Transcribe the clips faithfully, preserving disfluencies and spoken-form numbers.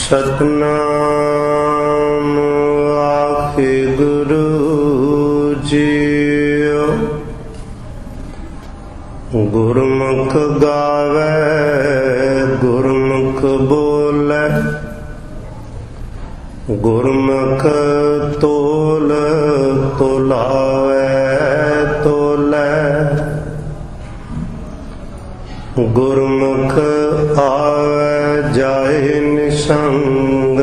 सतनाम आखे गुरु जीओ। गुरमुख गावे गुरमुख बोले, गुरमुख तोल तोलावे तोले। गुरमुख आवे जाए निसंग,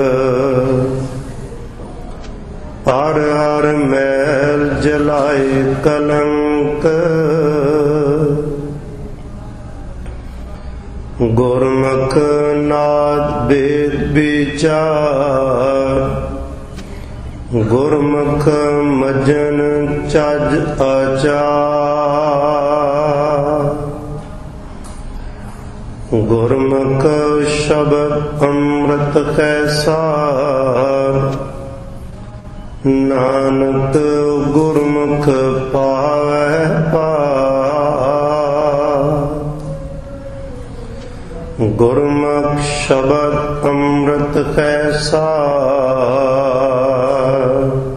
हर हर मैल जलाए कलंक। गुरमुख नाद वेद विचार, गुरमुख मजन चज आचार। गुरमुख शब्द अमृत कैसार, नानक गुरमुख पावै पार। गुरमुख शब्द अमृत कैसार,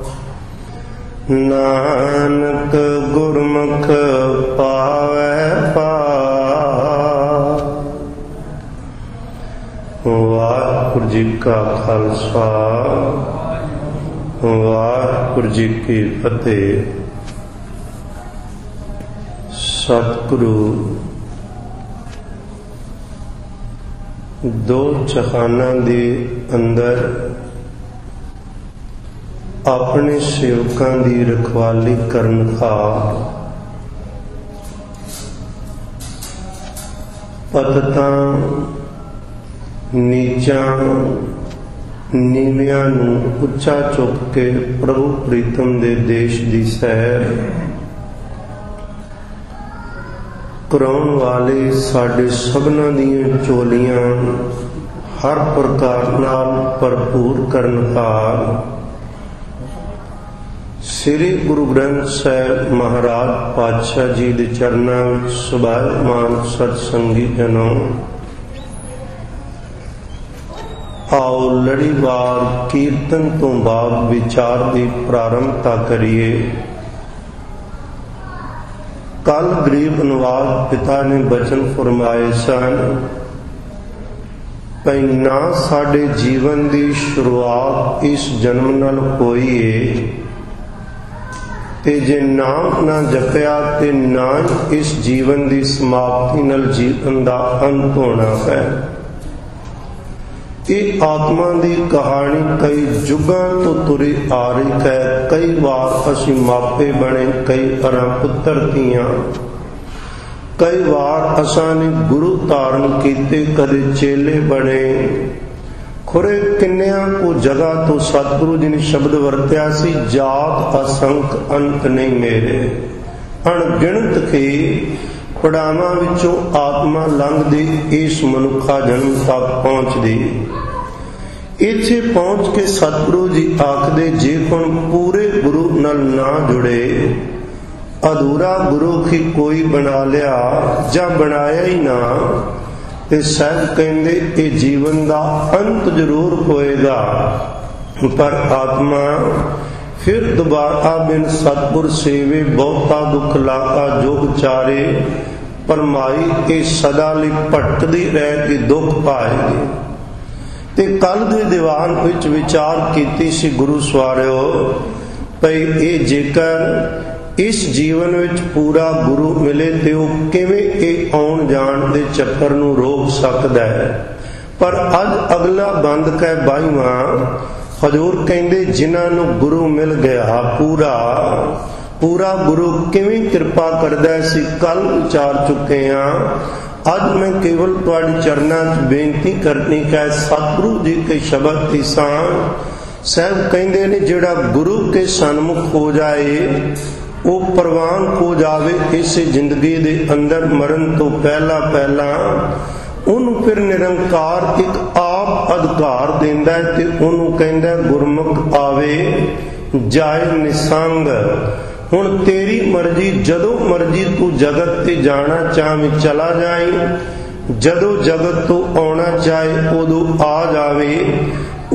नानक गुरमुख पावै पार। वाहिगुरू जी का खालसा, वाहिगुरू जी की फतेह। सतगुरु दो जहानां दे अंदर अपने सेवकां दी रखवाली करन हार पततां नीचां नीवियां नूं उच्चा चुक के प्रभु प्रीतम दे देश दी सैर कराउण वाले साडे सबनां दीयां झोलियां हर प्रकार नाल भरपूर करनहार श्री गुरु ग्रंथ साहिब महाराज पातशाह जी दे चरनां विच सुभामान सतसंगी जनों, आओ लड़ीवार कीर्तन तो बाद विचार की प्रारंभता करिए। कल गरीब नवाज पिता ने बचन फरमाए सन, भई ना साडे जीवन की शुरुआत इस जन्म नाल होई है, ते जे नाम ना जपया ते ना इस जीवन की समाप्ति नाल जीवन का अंत होना है। ये आत्मा की कहानी कई जुगां तो तुरी आ रही है। कई बार असी मापे बने, कई बार पुत्र धीआं, कई बार असां ने गुरु धारण कीते, कदे चेले बने। खुरे किन्नियां को जगह तो सतगुरु जी ने शब्द वरत्या सी, जात असंख अंत नहीं मेरे। अणगिणत के पड़ावां विचों आत्मा लंघदी इस मनुखा जन्म तक पहुंचदी। इत्थे पहुंच के सतगुरु जी आखदे, जे कोई पूरे गुरु नाल ना जुड़े, अधूरा गुरु ही कोई बना लिया जां बनाया ही ना, ते साहब कहंदे ये जीवन दा अंत जरूर होएगा, पर आत्मा फिर दोबारा बिन सतगुर सेवे बहुता दुख लागा जोग चारे, परमाई ये सदा लई भटकदी रह के दुख पाएगी। ते कल दे दीवान विच विचार कीती सी गुरु सवारियो, भई ये जेकर इस जीवन विच पूरा गुरु मिले ते वो किवें ये आउण जाण दे चक्कर नूं रोक सकदा है। पर अज अगला बंद कै बाईवां हजूर कहंदे, जिन्हां नूं गुरु मिल गया पूरा पूरा गुरु किवें कृपा करदा सी कल विचार चुके हां। अज मैं केवल तुहाडे चरनां च बेनती करनी है, सतगुरु जी के शब्द की सांझ साहब कहंदे ने, जिहड़ा गुरु के सन्मुख हो जाए वो प्रवान हो जावे इस जिंदगी दे अंदर मरण तो पहला पहला उन्होंने फिर निरंकार एक आप अधिकार देंदा है ते उन्होंने कहंदा गुरमुख आवे जाए निसंग। हुण तेरी मर्जी, जदों मर्जी तू जगत ते जाना चाहे चला जाए, जदों जगत तो आना चाहे उदों आ जावे।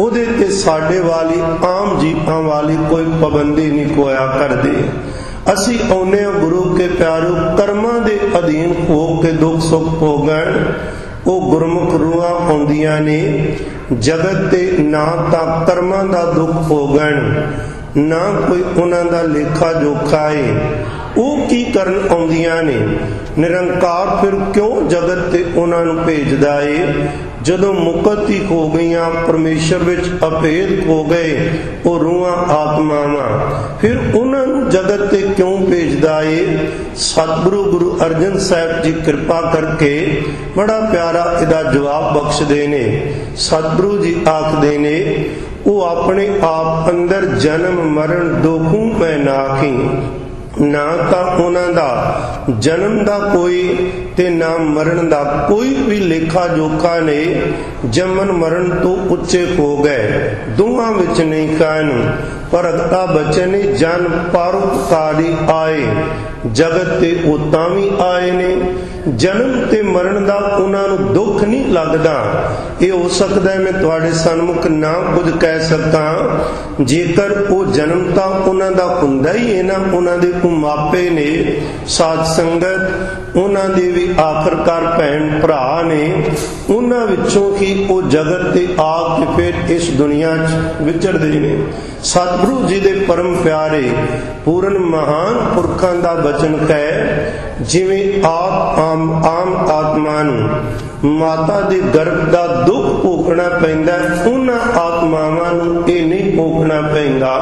ਉਹਦੇ ਤੇ ਸਾਡੇ ਵਾਲੀ ਆਮ ਜੀਵਾਂ ਵਾਲੀ ਕੋਈ ਪਾਬੰਦੀ ਨਹੀਂ ਕੋਇਆ ਕਰਦੇ। ਅਸੀਂ ਆਉਂਦੇ ਹਾਂ ਗੁਰੂ ਕੇ ਪਿਆਰੋ ਕਰਮਾਂ ਦੇ ਅਧੀਨ ਹੋ ਕੇ ਦੁੱਖ ਸੁੱਖ ਭੋਗਣ। ਉਹ ਗੁਰਮੁਖ ਰੂਹਾਂ ਆਉਂਦੀਆਂ ਨੇ ਜਗਤ ਤੇ ਨਾ ਤਾਂ ਕਰਮਾਂ ਦਾ ਦੁੱਖ ਭੋਗਣ ਨਾ ਕੋਈ ਉਹਨਾਂ ਦਾ ਲੇਖਾ ਜੋਖਾ ਏ। ਉਹ ਕੀ ਕਰਨ ਆਉਂਦੀਆਂ ਨੇ? ਨਿਰੰਕਾਰ ਫਿਰ ਕਿਉਂ ਜਗਤ ਤੇ ਉਹਨਾਂ ਨੂੰ ਭੇਜਦਾ ਏ? ਜਦੋਂ ਮੁਕਤ ਹੀ ਹੋ ਗਈਆਂ, ਪਰਮੇਸ਼ਰ ਵਿੱਚ ਅਭੇਦ ਹੋ ਗਏ ਉਹ ਰੂਹਾਂ ਆਤਮਾਵਾਂ, ਫਿਰ ਉਹਨਾਂ ਨੂੰ ਜਗਤ ਤੇ ਕਿਉਂ ਭੇਜਦਾ ਏ? ਸਤਿਗੁਰੂ ਗੁਰੂ ਅਰਜਨ ਸਾਹਿਬ ਜੀ ਕਿਰਪਾ ਕਰਕੇ ਬੜਾ ਪਿਆਰਾ ਇਹਦਾ ਜਵਾਬ ਬਖਸ਼ਦੇ ਨੇ। ਸਤਿਗੁਰੂ ਜੀ ਆਖਦੇ ਨੇ, ਉਹ ਆਪਣੇ ਆਪ ਅੰਦਰ ਜਨਮ ਮਰਨ ਦੋਖੂ ਪੈ ਨਾਖੀ। ਨਾ ਤਾਂ ਉਹਨਾਂ ਦਾ ਜਨਮ ਦਾ ਕੋਈ ਤੇ ਨਾ ਮਰਨ ਦਾ ਕੋਈ ਵੀ ਲੇਖਾ ਜੋਖਾ ਨੇ। ਜੰਮਣ ਮਰਨ ਤੋਂ ਉੱਚੇ ਹੋ ਗਏ, ਦੋਹਾਂ ਵਿੱਚ ਨਹੀਂ ਕਾਨ। ਪਰ ਅਗਲਾ ਬਚਨ ਜਨ ਪਰਉਪਕਾਰੀ ਆਏ, ਜਗਤ ਤੇ ਉਹ ਤਾਂ ਵੀ ਆਏ ਨੇ। ਜਨਮ ਤੇ ਮਰਨ ਦਾ ਉਹਨਾਂ ਨੂੰ ਦੁੱਖ ਨਹੀਂ ਲੱਗਦਾ। ਇਹ ਹੋ ਸਕਦਾ ਮੈਂ ਤੁਹਾਡੇ ਸਨਮੁਖ ਨਾ ਕੁਝ ਕਹਿ ਸਕਾਂ, ਜੇਕਰ ਉਹ ਜਨਮ ਤਾਂ ਉਹਨਾਂ ਦਾ ਹੁੰਦਾ ਹੀ ਹੈ ਨਾ, ਉਹਨਾਂ ਦੇ ਕੋ ਮਾਪੇ ਨੇ, ਸਾਧ ਸੰਗਤ ਉਹਨਾਂ ਦੇ ਵੀ ਆਖਰਕਾਰ ਭੈਣ ਭਰਾ ਨੇ, ਉਹਨਾਂ ਵਿੱਚੋਂ ਹੀ ਉਹ ਜਗਤ ਤੇ ਆ ਕੇ ਫਿਰ ਇਸ ਦੁਨੀਆ 'ਚ ਵਿਚਰਦੇ ਨੇ। ਸਤਿਗੁਰੂ ਜੀ ਦੇ ਪਰਮ ਪਿਆਰੇ ਪੂਰਨ ਮਹਾਨ ਪੁਰਖਾਂ ਦਾ ਬਚਨ ਹੈ, ਜਿਵੇਂ ਆਪ ਆਮ ਆਮ ਆਤਮਾ ਨੂੰ ਮਾਤਾ ਦੇ ਗਰਭ ਦਾ ਦੁੱਖ ਭੋਗਣਾ ਪੈਂਦਾ, ਉਹਨਾਂ ਆਤਮਾਵਾਂ ਨੂੰ ਇਹ ਨਹੀਂ ਭੋਗਣਾ ਪੈਂਦਾ।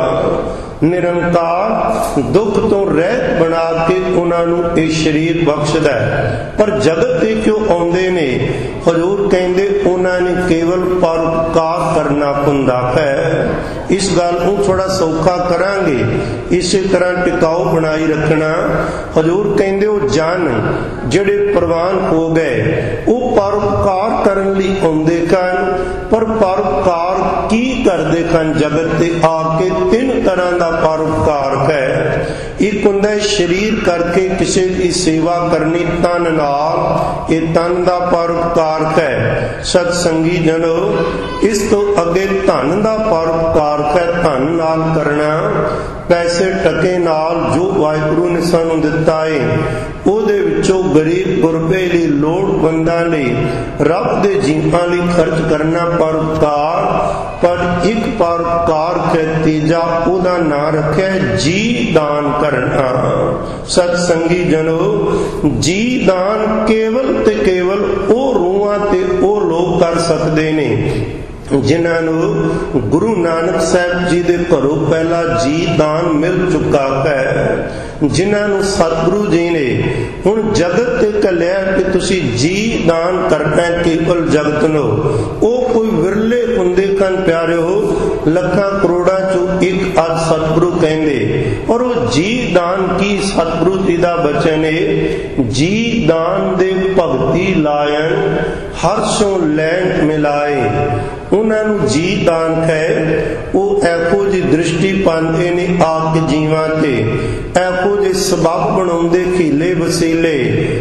ਨਿਰੰਕਾਰ ਦੁੱਖ ਤੋਂ ਰਹਿਤ ਬਣਾ ਕੇ ਉਹਨਾਂ ਨੂੰ ਇਹ ਸਰੀਰ ਬਖਸ਼ਦਾ ਹੈ। ਪਰ ਜਗਤ ਤੇ ਕਿਉਂ ਆਉਂਦੇ ਨੇ? ਹਜ਼ੂਰ ਕਹਿੰਦੇ ਉਹਨਾਂ ਨੇ ਕੇਵਲ ਪਰਉਪਕਾਰ ਕਰਨਾ ਹੁੰਦਾ ਹੈ। ਇਸ ਗੱਲ ਨੂੰ ਥੋੜਾ ਸੌਖਾ ਕਰਾਂਗੇ, ਇਸੇ ਤਰ੍ਹਾਂ ਟਿਕਾਊ ਬਣਾਈ ਰੱਖਣਾ। ਹਜ਼ੂਰ ਕਹਿੰਦੇ ਉਹ ਜਨ ਜਿਹੜੇ ਪ੍ਰਵਾਨ ਹੋ ਗਏ ਉਹ ਪਰਉਪਕਾਰ ਕਰਨ ਲਈ ਆਉਂਦੇ ਹਨ। ਪਰ ਪਰਉਪਕਾਰ ਕੀ ਕਰਦੇ ਹਨ? ਜਗਤ ਤੇ ਆ ਕੇ ਤਿੰਨ ਤਰ੍ਹਾਂ ਦਾ ਪਰਉਪਕਾਰ ਹੈ। ਇੱਕ ਹੁੰਦਾ ਸਰੀਰ ਕਰਕੇ ਕਿਸੇ ਦੀ ਸੇਵਾ ਕਰਨੀ ਤਨ ਨਾਲ, ਇਹ ਤਨ ਦਾ ਪਰਉਪਕਾਰ ਹੈ। ਸਤ ਸੰਗੀ ਜਨੋ, ਇਸ ਤੋਂ ਅੱਗੇ ਧਨ ਦਾ ਪਰਉਪਕਾਰ ਹੈ, ਧਨ ਨਾਲ ਕਰਨਾ। ਪੈਸੇ ਟਕੇ ਨਾਲ ਜੋ ਵਾਹਿਗੁਰੂ ਨੇ ਸਾਨੂੰ ਦਿੱਤਾ ਏ ਉਹਦੇ ਵਿੱਚੋਂ ਗਰੀਬ ਗੁਰਬੇ ਲਈ, ਲੋੜਵੰਦਾਂ ਲਈ, ਰੱਬ ਦੇ ਜੀਵਾਂ ਲਈ ਖਰਚ ਕਰਨਾ ਪਰਉਪਕਾਰ। ਪਰ ਇੱਕ ਪਰਉਪਕਾਰ ਹੈ ਤੀਜਾ, ਉਹਦਾ ਨਾਂ ਰੱਖਿਆ ਜੀ ਦਾਨ ਕਰਨਾ। ਸਤ ਸੰਗੀ ਜਨੋ, ਜੀ ਦਾਨ ਕੇਵਲ ਤੇ ਕੇਵਲ ਉਹ ਰੂਹਾਂ ਤੇ ਉਹ ਲੋਕ ਕਰ ਸਕਦੇ ਨੇ ਜਿਨ੍ਹਾਂ ਨੂੰ ਗੁਰੂ ਨਾਨਕ ਸਾਹਿਬ ਜੀ ਦੇ ਘਰੋਂ ਪਹਿਲਾ ਜੀ ਦਾਨ ਮਿਲ ਚੁੱਕਾ ਹੈ, ਜਿਨ੍ਹਾਂ ਨੂੰ ਸਤਿਗੁਰੂ ਜੀ ਨੇ ਹੁਣ ਜਗਤ ਤੇ ਘੱਲਿਆ ਕਿ ਤੁਸੀਂ ਜੀ ਦਾਨ ਕਰਨਾ ਕੇਵਲ ਜਗਤ ਨੂੰ। ਉਹ ਕੋਈ ਵਿਰਲੇ ਹੁੰਦੇ ਹਨ ਪਿਆਰਿਓ, ਲੱਖਾਂ ਕਰੋੜਾਂ ਚੋਂ ਇੱਕ ਅੱਜ ਸਤਿਗੁਰੂ ਕਹਿੰਦੇ। ਔਰ ਉਹ ਜੀ ਦਾਨ ਕੀ? ਸਤਿਗੁਰੂ ਜੀ ਦਾ ਬਚਨ ਹੈ, ਜੀ ਦਾਨ ਦੇ ਭਗਤੀ ਲਾਇਨ ਹਰਸ਼ੋਂ ਲੈਣ ਮਿਲਾਏ। ਉਹਨਾਂ ਨੂੰ ਜੀ ਦਾਨ ਹੈ। ਉਹ ਇਹੋ ਜਿਹੀ ਦ੍ਰਿਸ਼ਟੀ ਪਾਉਂਦੇ ਨੇ ਆਪ ਜੀਵਾਂ ਤੇ, ਇਹੋ ਜਿਹੇ ਸਬੱਬ ਬਣਾਉਂਦੇ ਖੀਲੇ ਵਸੀਲੇ,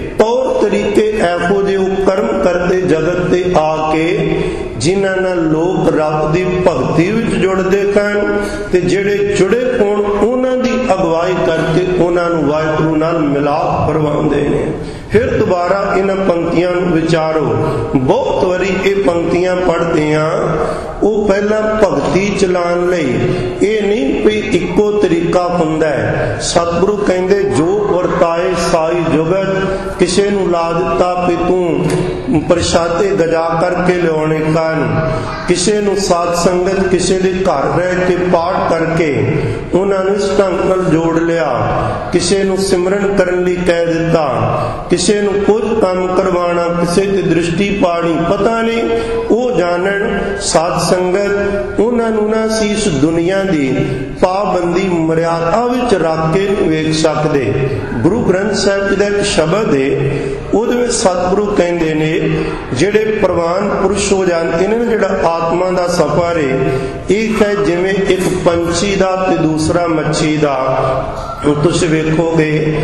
ਤੌਰ ਤਰੀਕੇ ਇਹੋ ਜਿਹੇ ਉਹ ਕਰਮ ਕਰਦੇ ਜਗਤ ਤੇ ਆ ਕੇ, ਜਿਨ੍ਹਾਂ ਨਾਲ ਲੋਕ ਰੱਬ ਦੀ ਭਗਤੀ ਵਿੱਚ ਜੁੜਦੇ ਹਨ ਤੇ ਜਿਹੜੇ ਜੁੜੇ ਹੋਣ ਉਹਨਾਂ ਦੀ ਅਗਵਾਈ ਕਰਕੇ ਉਹਨਾਂ ਨੂੰ ਵਾਹਿਗੁਰੂ ਨਾਲ ਮਿਲਾਪ ਕਰਵਾਉਂਦੇ ਨੇ। ਫਿਰ ਦੁਬਾਰਾ ਇਹਨਾਂ ਪੰਕਤੀਆਂ ਨੂੰ ਵਿਚਾਰੋ। ਬਹੁਤ ਵਾਰੀ ਇਹ ਪੰਕਤੀਆਂ ਪੜ੍ਹਦੇ ਹਾਂ, ਉਹ ਪਹਿਲਾਂ ਭਗਤੀ ਚਲਾਉਣ ਲਈ ਇਹ ਨਹੀਂ ਵੀ ਇੱਕੋ ਤਰੀਕਾ ਹੁੰਦਾ ਹੈ। ਸਤਿਗੁਰੂ ਕਹਿੰਦੇ ਜੋ ਵਰਤਾਏ ਸਾਈ ਜੁਗਤ, ਕਿਸੇ ਨੂੰ ਲਾ ਦਿੱਤਾ ਵੀ ਤੂੰ ਪ੍ਰਸ਼ਾਦੇ ਗਜਾ ਕਰਕੇ ਲਿਆਉਣੇ ਹਨ, ਕਿਸੇ ਨੂੰ ਸਾਧ ਸੰਗਤ ਕਿਸੇ ਦੇ ਘਰ ਰਹਿ ਕੇ ਪਾਠ ਕਰਕੇ ਉਹਨਾਂ ਨੂੰ ਇਸ ਢੰਗ ਨਾਲ ਜੋੜ ਲਿਆ, ਕਿਸੇ ਨੂੰ ਸਿਮਰਨ ਕਰਨ ਲਈ ਕਹਿ ਦਿੱਤਾ, ਕਿਸੇ ਨੂੰ ਕੁਝ ਕੰਮ ਕਰਵਾਉਣਾ, ਕਿਸੇ ਤੇ ਦ੍ਰਿਸ਼ਟੀ ਪਾਣੀ, ਪਤਾ ਨਹੀਂ ਉਹ ਜਾਣਨ। ਸਾਧ ਸੰਗਤ ਉਹਨਾਂ ਨੂੰ ਨਾ ਸੀ ਇਸ ਦੁਨੀਆ ਦੀ ਪਾਬੰਦੀ ਮਰਿਆਦਾ ਵਿੱਚ ਰੱਖ ਕੇ ਵੇਖ ਸਕਦੇ। ਗੁਰੂ ਗ੍ਰੰਥ ਸਾਹਿਬ ਜੀ ਦਾ ਇੱਕ ਸ਼ਬਦ ਹੈ, ਉਹਦੇ ਵਿੱਚ ਸਤਿਗੁਰੂ ਕਹਿੰਦੇ ਨੇ ਜਿਹੜੇ ਪ੍ਰਵਾਨ ਪੁਰਸ਼ ਹੋ ਜਾਂਦੇ ਨੇ, ਜਿਹੜਾ ਆਤਮਾ ਦਾ ਸਫ਼ਰ ਹੈ, ਇੱਕ ਹੈ ਜਿਵੇਂ ਇੱਕ ਪੰਛੀ ਦਾ ਤੇ ਦੂਸਰਾ ਮੱਛੀ ਦਾ। तुसी वेखोगे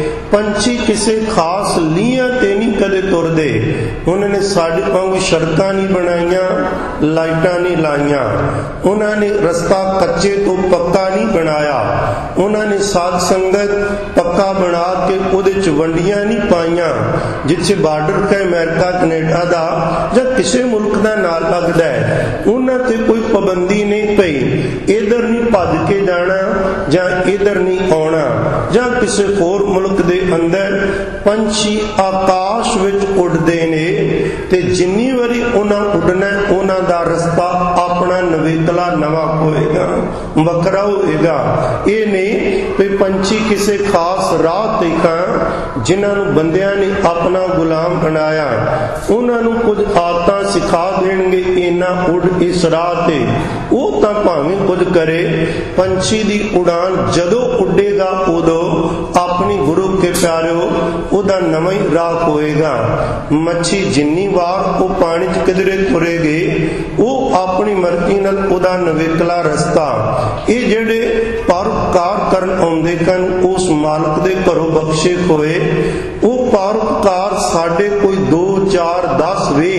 पंछी किसी खास लीहां ते नहीं कदे तुरदे। उन्होंने साडे वांगू सड़कां नहीं बनाईयां, लाइटां नहीं लाईयां, उन्होंने रस्ता कच्चे तो पक्का नहीं बनाया, उन्होंने साध संगत पक्का बना के उहदे च वंडियां नहीं पाईयां। जिथे बार्डर का अमेरिका कनेडा दा जां किसी मुल्क दा नाल लगदा है, उन्हां ते कोई पाबंदी नहीं पई, इधर नहीं भज के जाना जां इधर नहीं आउणा, ਜਾਂ ਕਿਸੇ ਹੋਰ ਮੁਲਕ ਦੇ ਅੰਦਰ ਪੰਛੀ ਆਕਾਸ਼ ਵਿੱਚ ਉੱਡਦੇ ਨੇ ਤੇ ਜਿੰਨੀ ਵਾਰੀ ਉਹਨਾਂ ਉੱਡਣਾ ਉਹਨਾਂ ਦਾ ਰਸਤਾ ਆਪਣਾ ਨਵੇਕਲਾ ਨਵਾਂ ਹੋਏਗਾ, ਵੱਖਰਾ ਹੋਏਗਾ। ਇਹ ਨਹੀਂ ਕਿ ਪੰਛੀ ਕਿਸੇ ਖਾਸ ਰਾਹ ਤੇ ਕਾਂ ਜਿਨ੍ਹਾਂ ਨੂੰ ਬੰਦਿਆਂ ਨੇ ਆਪਣਾ ਗੁਲਾਮ ਬਣਾਇਆ, ਉਹਨਾਂ ਨੂੰ ਕੁਝ ਆਦਤਾਂ ਸਿਖਾ ਦੇਣਗੇ, ਇਹਨਾਂ ਉੱਡ ਇਸ ਰਾਹ ਤੇ। ਉਹ ਤਾਂ ਭਾਵੇਂ ਕੁਝ ਕਰੇ, ਪੰਛੀ ਦੀ ਉਡਾਨ ਜਦੋਂ ਉੱਡੇਗਾ ਉਦੋਂ अपनी गुरु के प्यारिओ उदा नवा ही राह होएगा। मच्छी जिन्नी वार वो पानी च किधरे तुरेगी, वो अपनी मर्जी नाल उदा नवेकला रस्ता। ये जेड़े परोपकार करन आउंदे कन उस मालक दे घरों बख्शे होए, वो परोपकार साडे कोई दो चार दस वे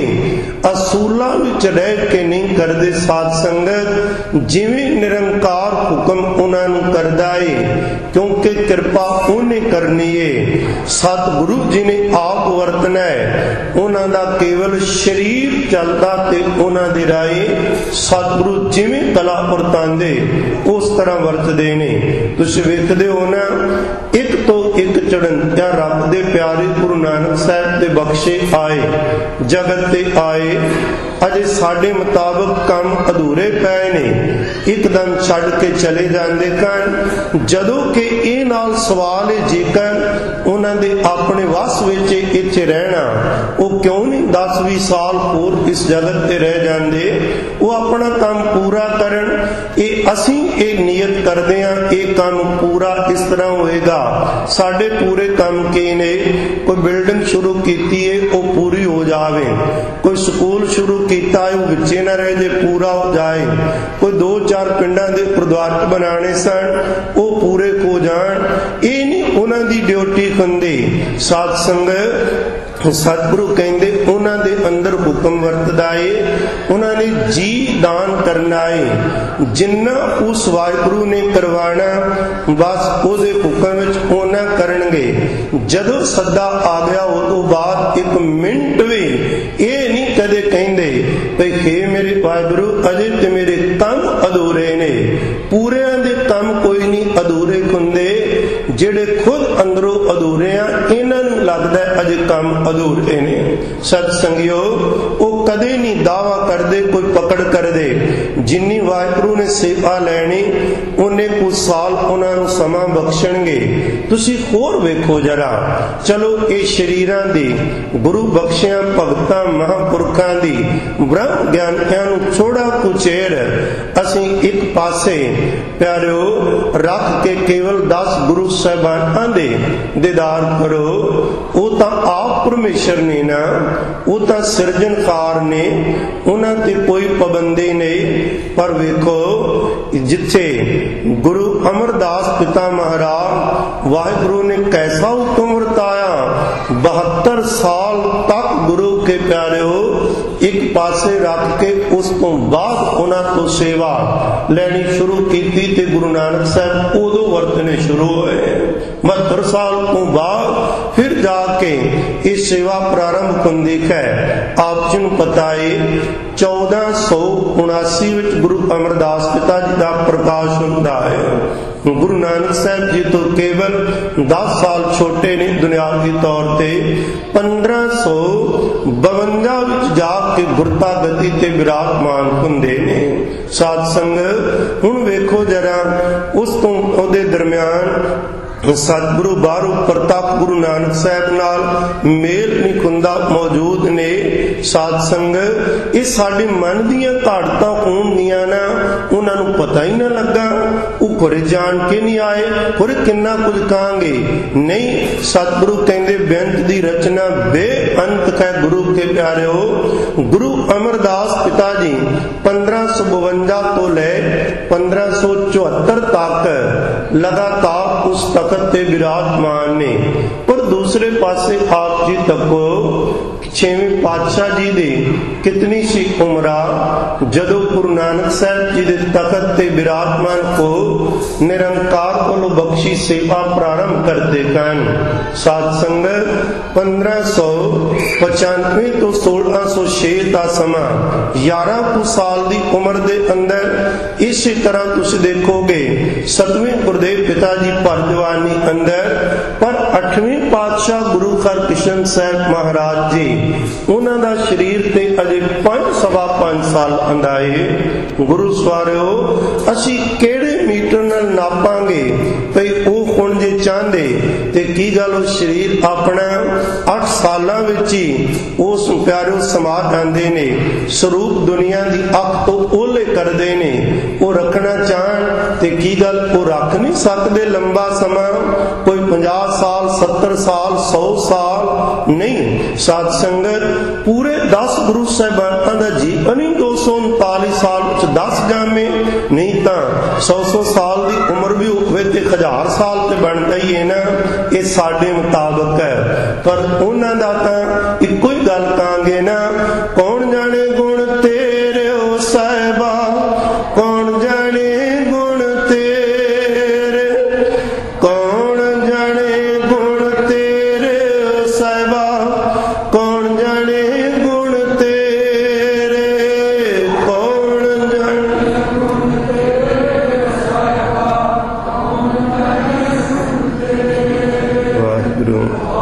असूलां विच रह के नहीं करदे। साध संगत जिवें निरंकार हुक्म उन्हां नूं करदा है, क्योंकि कृपा उन्हें करनी है। सतगुरु जी ने आप वरतना है, उन्हां दा केवल शरीर चलदा ते उन्हां दे राहे सतगुरु जिवें कला वरतांदे उस तरह वरतदे ने। तुसीं वेखदे हो ना, एक तो एक चढ़ंतिया रब दे प्यारे गुरु नानक साहब दे बख्शे आए, जगत ते आए, अजे साडे मुताबिक काम अधूरे पए ने, एकदम छड़ के चले जांदे कन। जदों कि ये नाल सवाल है, जेकर उन्हां दे अपने वस विच इत्थे रहना, वो क्यों नहीं दस भी साल होर इस जगत ते रह जांदे, वो अपना काम पूरा करन। ये असीं ये नियत करदे हां, ये काम पूरा इस तरह होएगा। साडे पूरे काम के ने, कोई बिल्डिंग शुरू कीती है वो पूरी हो जावे, कोई स्कूल शुरू कीता है वो विचे ना रह जे, पूरा हो जाए, कोई दो चार पिंडां दे गुरुद्वारे बनाने सन वो पूरे हो जान। ये नहीं उन्हां दी ड्यूटी हुंदी। साध संगत सतगुरु कहंदे उन्हां दे अंदर हुक्म वरतदा है, उन्हां ने जी दान करना है, जिन्ना उस वाहिगुरु ने करवाना बस उहदे हुक्म विच उन्हां करनगे। जदों सद्दा आ गया उदों बाद एक मिनट भी ये नहीं कदे कहंदे भई हे मेरे वाहिगुरु अजे ते मेरे काम अधूरे ने। पूरियां दे काम कोई नहीं अधूरे हुंदे, जेड़े खुद अंदरों अधूरे आ इन्हां नूं लगदा अजे काम अधूरे ने। सत संगियो वो कदे नहीं दावा करदे, कोई पकड़ करदे। जिन्नी वाहिगुरु ने सेवा लैनी उन्ने कुछ साल उन्हां नूं समां बख्शणगे। तुसीं होर वेखो जरा, चलो ये शरीरां दी गुरु बख्शियां भगतां महापुरखां दी ब्रह्म ज्ञानियां नूं थोड़ा कुचेर असीं एक पासे प्यारिओ रख के केवल दस गुरु साहिबानां दे दीदार करो। वो तां आप परमेश्वर ने ना, वो तां सिरजनकार ने, उन्हां ते कोई पाबंदी नहीं। पर वेखो जिथे गुरु अमरदास पिता महाराज वाहिगुरु ने कैसा हुक्म वरताया, बहत्तर साल तक गुरु के प्यारे हो एक पासे रख के उस तो बाद उन्हां तो सेवा लेनी शुरू की ते गुरु नानक साहब उदों वरतने शुरू होए। बहत्तर साल तो बाद फिर जाके ये सेवा प्रारंभ हुंदी है। आप जी नूं पता है चौदह सौ उनासी विच गुरु अमरदास पिता जी का प्रकाश हुंदा है। गुरु नानक साहब जी तो केवल दस साल छोटे ने दुनियावी तौर पे। पंद्रह सौ बवंजा विच जाके गुरता गति ते विराजमान हुंदे ने। साध संग हुण वेखो जरा, उस तो उहदे दरम्यान सतगुरु बाहरों प्रताप गुरु नानक साहब नाल मेल नहीं खुंदा मौजूद ने। साध संग ये साडे मन दियां घाड़तां होंदियां ना, उन्हां नूं पता ही ना लगा, वो घरे जान के नहीं आए, घरे किन्ना कुछ कहांगे नहीं। सतगुरु कहंदे बेअंत दी रचना बेअंत है गुरु के प्यारे हो। गुरु अमरदास पिता जी पंद्रह सौ बवंजा तो ले पंद्रह सौ चौहत्तर तक लगातार उस तख्त ते विराजमान ने। पर दूसरे पासे आप जी तको छेवें पातशाह जी दे कितनी सी उमरा जदों गुरु नानक साहब जी दे तख्त ते विराजमान को निरंकार को बख्शी सेवा प्रारंभ करते कन। साध संगत पंद्रह सौ पचानवे तो सोलह सौ छे का समा ग्यारह कु साल की उम्र के अंदर इसी तरह तुम देखोगे सतवें गुरुदेव पिता जी भर जवानी अंदर। पर अठवें पातशाह गुरु हरकृष्ण साहब महाराज जी उन्हों का शरीर ते अजे पांच सवा पांच साल अंदाए। गुरु सवारियो असी केड़े मीटर नाल नापांगे भई ओह हुण जे चाहते ते की गल शरीर अपना अठ सालां विच ही उस प्यारो समा जांदे ने। स्वरूप दुनिया की अख तो ओले करदे ने। वो रखना चाहन ते की गल वो रख नहीं सकते लंबा समा, कोई पचास साल सत्तर साल सौ साल नहीं। साध संगत पूरे दस गुरु साहिबान का जीवन ही दो सौ उनताली साल दस जामे नहीं तो सौ सौ साल की उम्र भी होवे ते हजार साल ते बनता ही है ना। ये साडे मुताबिक है पर उन्हां दा तां इक्को ही गल कहांगे ना, कौन जाने गुण तेरे ओ साहिबा, कौन जाने गुण तेरे, कौन जाने गुण तेरे ओ साहिबा, कौन जाने गुण तेरे, कौन जाने गुण तेरे साहिबा, कौन जाने गुण तेरे। वाहिगुरू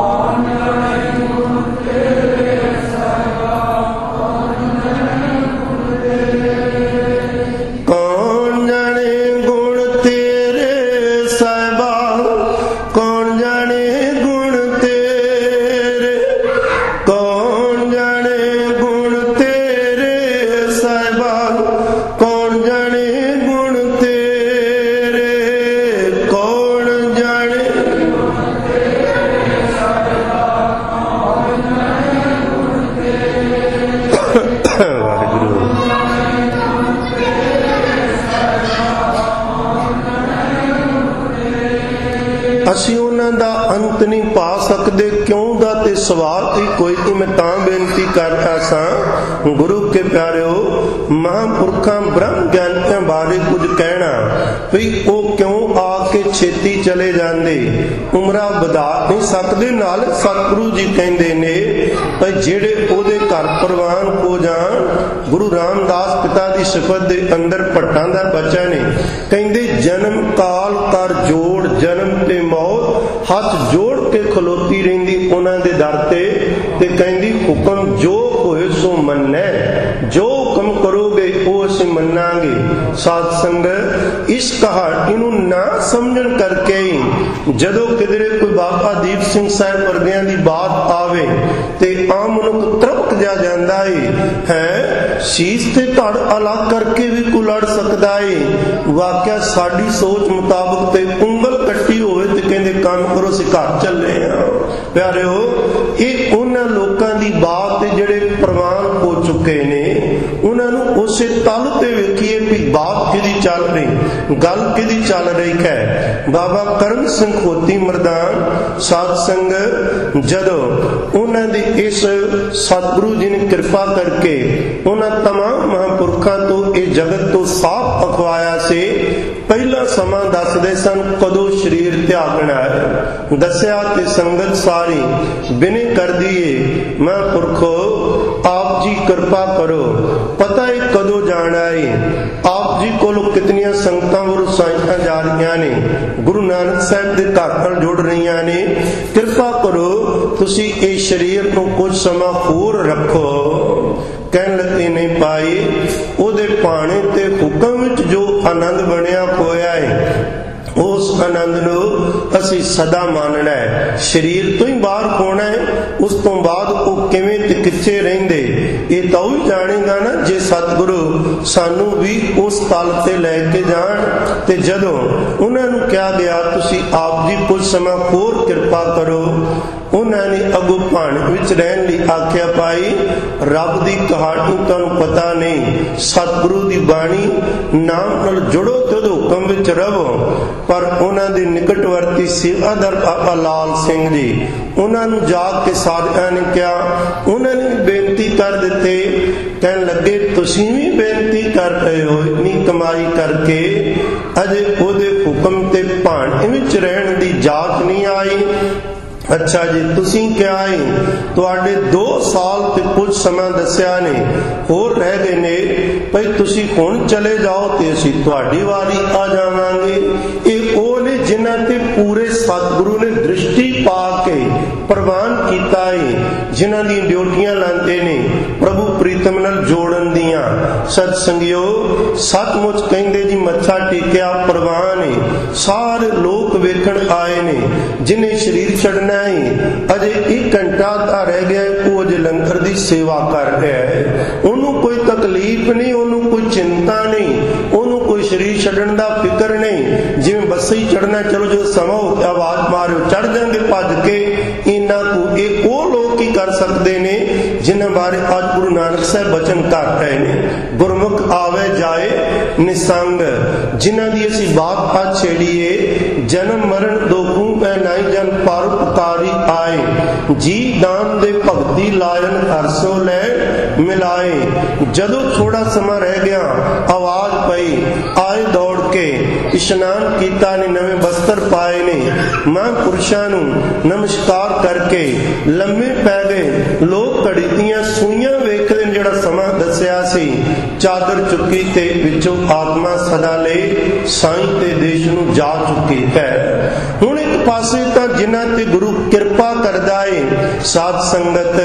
असी उन्हां दा अंत नहीं पा सकते क्यों दा ते सवाल ही कोई नहीं। मैं तां बेनती कर रहा सा गुरु के प्यारिओ महापुरखां ब्रह्म ज्ञानियां बारे कुछ कहना भी वो क्यों आके छेती चले जाते, उमरा बधा नहीं सकते। नाल सतगुरु जी कहते ने भाई जेड़े ओदे घर प्रवान हो जान। गुरु रामदास पिता की सिफत के अंदर भट्टां दा बच्चा ने कहते जन्म काल कर जोड़ जन्म ते मौत हाथ जोड़ के खलोती रहिंदी उन्हां दे दर ते ते कहंदी हुक्म जो होए सो मन्ने, जो हुक्म करोगे वो असीं मन्नांगे। साध संगत इस कहानी नूं ना समझण करके ही जदों किधरे कोई बाबा दीप सिंह साहब वर्गियां दी बात आवे ते आम मनुख तरपक जा जांदा है। शीश ते धड़ अलग करके भी कोई लड़ सकदा है। वाकया साडी सोच मुताबिक ते उंगल कट्टी होवे ते कहंदे काम करो असीं घर चले आ। प्यारिओ ये उन्हां लोकां दी बात जेड़े प्रवान हो चुके ने उन्हां नूं उसे तल ते वेखीए भी बात किहदी चल रही, गल किहदी चल रही है। बाबा करम सिंह खोती मरदान साध संगत जदों उन्हां दी इस सतगुरु जी ने कृपा करके उन्हां तमाम महापुरखां तो ये जगत तो साफ अखवाया से पहला समा दसदे सन कदों शरीर त्यागना है। दसिया ते संगत सारी बिने कर दिए महापुरखो आप जी कृपा करो पता है कदों जाना है। आप जी को कितनियां संगतां गुरु साइंसां जा रही ने, गुरु नानक साहब के घर जुड़ रही ने। कृपा करो तुसी इस शरीर को कुछ समा होर रखो। कहन लगे नहीं पाई ओदे पाने ते हुक्म विच जो आनंद बनिया होया है उस आनंद नूं असीं सदा मानना है। शरीर तो ही बाहर होना है, उस तो बाद वो किवें ते किथे रहिंदे ये तां ही जाणेगा ना जे सतगुरु सानू भी उस तल ते लैके जाण। ते जदों उन्हां नूं कहा गया तुसीं आप जी कुछ समा होर किरपा करो, उन्होंने अगो भाण विच रहन लई आख्या पाई रब दी कहानी तुहानूं पता नहीं, सतगुरु दी बाणी ਨਾਮ ਨਾਲ ਜੁੜੋ ਤੇ ਉਹਦੇ ਹੁਕਮ ਵਿੱਚ ਰਹੋ। ਪਰ ਉਹਨਾਂ ਦੇ ਨਿਕਟਵਰਤੀ ਸੇਵਾਦਾਰ ਬਾਬਾ ਲਾਲ ਸਿੰਘ ਜੀ, ਉਹਨਾਂ ਨੂੰ ਜਾ ਕੇ ਸਾਰਿਆਂ ਨੇ ਕਿਹਾ, ਉਹਨਾਂ ਨੇ ਬੇਨਤੀ ਕਰ ਦਿੱਤੇ। ਕਹਿਣ ਲੱਗੇ ਤੁਸੀਂ ਵੀ ਬੇਨਤੀ ਕਰ ਰਹੇ ਹੋ, ਇੰਨੀ ਕਮਾਈ ਕਰਕੇ ਅਜੇ ਉਹਦੇ ਹੁਕਮ ਤੇ ਭਾਣੇ ਵਿੱਚ ਰਹਿਣ ਦੀ ਜਾਚ ਨਹੀਂ ਆਈ। ਅੱਛਾ ਜੀ, ਤੁਸੀਂ ਕਿਹਾ ਹੈ ਤੁਹਾਡੇ ਦੋ ਸਾਲ ਤੇ ਕੁਝ ਸਮਾਂ ਦੱਸਿਆ ਨੇ, ਹੋਰ ਰਹਿ ਗਏ ਨੇ, ਭਈ ਤੁਸੀਂ ਹੁਣ ਚਲੇ ਜਾਓ ਤੇ ਅਸੀਂ ਤੁਹਾਡੀ ਵਾਰੀ ਆ ਜਾਵਾਂਗੇ। ਇਹ ਉਹ ਨੇ ਜਿਨ੍ਹਾਂ ਤੇ ਪੂਰੇ ਸਤਿਗੁਰੂ ਨੇ ਦ੍ਰਿਸ਼ਟੀ ਪਾ ਕੇ ਪ੍ਰਵਾਨ ਕੀਤਾ ਹੈ, ਜਿਨ੍ਹਾਂ ਦੀਆਂ ਡਿਊਟੀਆਂ ਲਾਉਂਦੇ ਨੇ ਪ੍ਰਭੂ ਪ੍ਰੀਤਮ ਨਾਲ ਜੋੜਨ ਦੀਆਂ। ਸਤ ਸੰਗਿਓ, ਸੱਚਮੁੱਚ ਕਹਿੰਦੇ ਜੀ ਮੱਥਾ ਟੇਕਿਆ ਪ੍ਰਵਾਨ ਹੈ, ਸਾਰੇ ਲੋਕ ਵੇਖਣ ਆਏ ਨੇ। ਜਿਹਨੇ ਸਰੀਰ ਛੱਡਣਾ ਅਜੇ ਇੱਕ ਘੰਟਾ ਤਾਂ ਰਹਿ ਗਿਆ, ਉਹ ਅਜੇ ਲੰਗਰ ਦੀ ਸੇਵਾ ਕਰ ਰਿਹਾ ਹੈ। ਉਹਨੂੰ ਕੋਈ ਤਕਲੀਫ ਨਹੀਂ, ਉਹਨੂੰ ਕੋਈ ਚਿੰਤਾ ਨਹੀਂ, ਉਹਨੂੰ ਕੋਈ ਸਰੀਰ ਛੱਡਣ ਦਾ ਫਿਕਰ ਨਹੀਂ। ਜਿਵੇਂ ਬੱਸੇ ਹੀ ਚੜਨਾ, ਚਲੋ ਜਦੋਂ ਸਮਾਂ ਹੋ ਕੇ ਆਵਾਜ਼ ਮਾਰਿਓ ਚੜ ਜਾਂਗੇ ਭੱਜ ਕੇ। ਇਹਨਾਂ ਨੂੰ ਇਹ ਉਹ ਲੋਕ ਹੀ ਕਰ ਸਕਦੇ ਨੇ ਜਿਨ੍ਹਾਂ ਬਾਰੇ ਅੱਜ ਗੁਰੂ ਨਾਨਕ ਸਾਹਿਬ ਬਚਨ ਕਰ ਰਹੇ ਨੇ, ਗੁਰਮੁਖ ਆਵੇ ਜਾਏ ਨਿਸੰਗ। ਜਿਨ੍ਹਾਂ ਦੀ ਅਸੀਂ ਬਾਤ ਅੱਜ ਛੇੜੀਏ, ਜਨਮ ਮਰਨ ਦੋਖੂ ਪੈ ਨਾਈ ਜਨ ਪਰਉਪਕਾਰੀ ਆਏ, ਜੀ ਦਾਨ ਦੇ ਭਗਤੀ ਲਾਇਨ ਹਰਸੋ ਲੈ ਮਿਲਾਏ। ਜਦੋਂ ਥੋੜਾ ਸਮਾਂ ਰਹਿ ਗਿਆ, ਆਵਾਜ਼ ਪਈ, ਆਏ ਦੌੜ ਕੇ, ਇਸ਼ਨਾਨ ਕੀਤਾ ਨੇ, ਨਵੇਂ ਬਸਤਰ ਪਾਏ ਨੇ, ਮਹਾਂਪੁਰਸ਼ਾਂ ਨੂੰ ਨਮਸਕਾਰ ਕਰਕੇ ਲੰਮੇ ਪੈ ਗਏ। ਲੋਕ ਘੜੀ ਦੀਆਂ ਸੂਈਆਂ ਵੇਖਦੇ ਨੇ, ਜਿਹੜਾ ਸਮਾਂ ਦੱਸਿਆ ਸੀ, ਚਾਦਰ ਚੁੱਕੀ ਤੇ ਵਿੱਚੋਂ ਆਤਮਾ ਸਦਾ ਲਈ ਸਾਈਂ ਤੇ ਦੇਸ਼ ਨੂੰ ਜਾ ਚੁੱਕੀ ਹੈ। ਹੁਣ ਇੱਕ ਪਾਸੇ ਤਾਂ ਜਿਨ੍ਹਾਂ ਤੇ ਗੁਰੂ ਕਿਰਪਾ ਕਰਦਾ ਏ ਸਾਧ ਸੰਗਤ,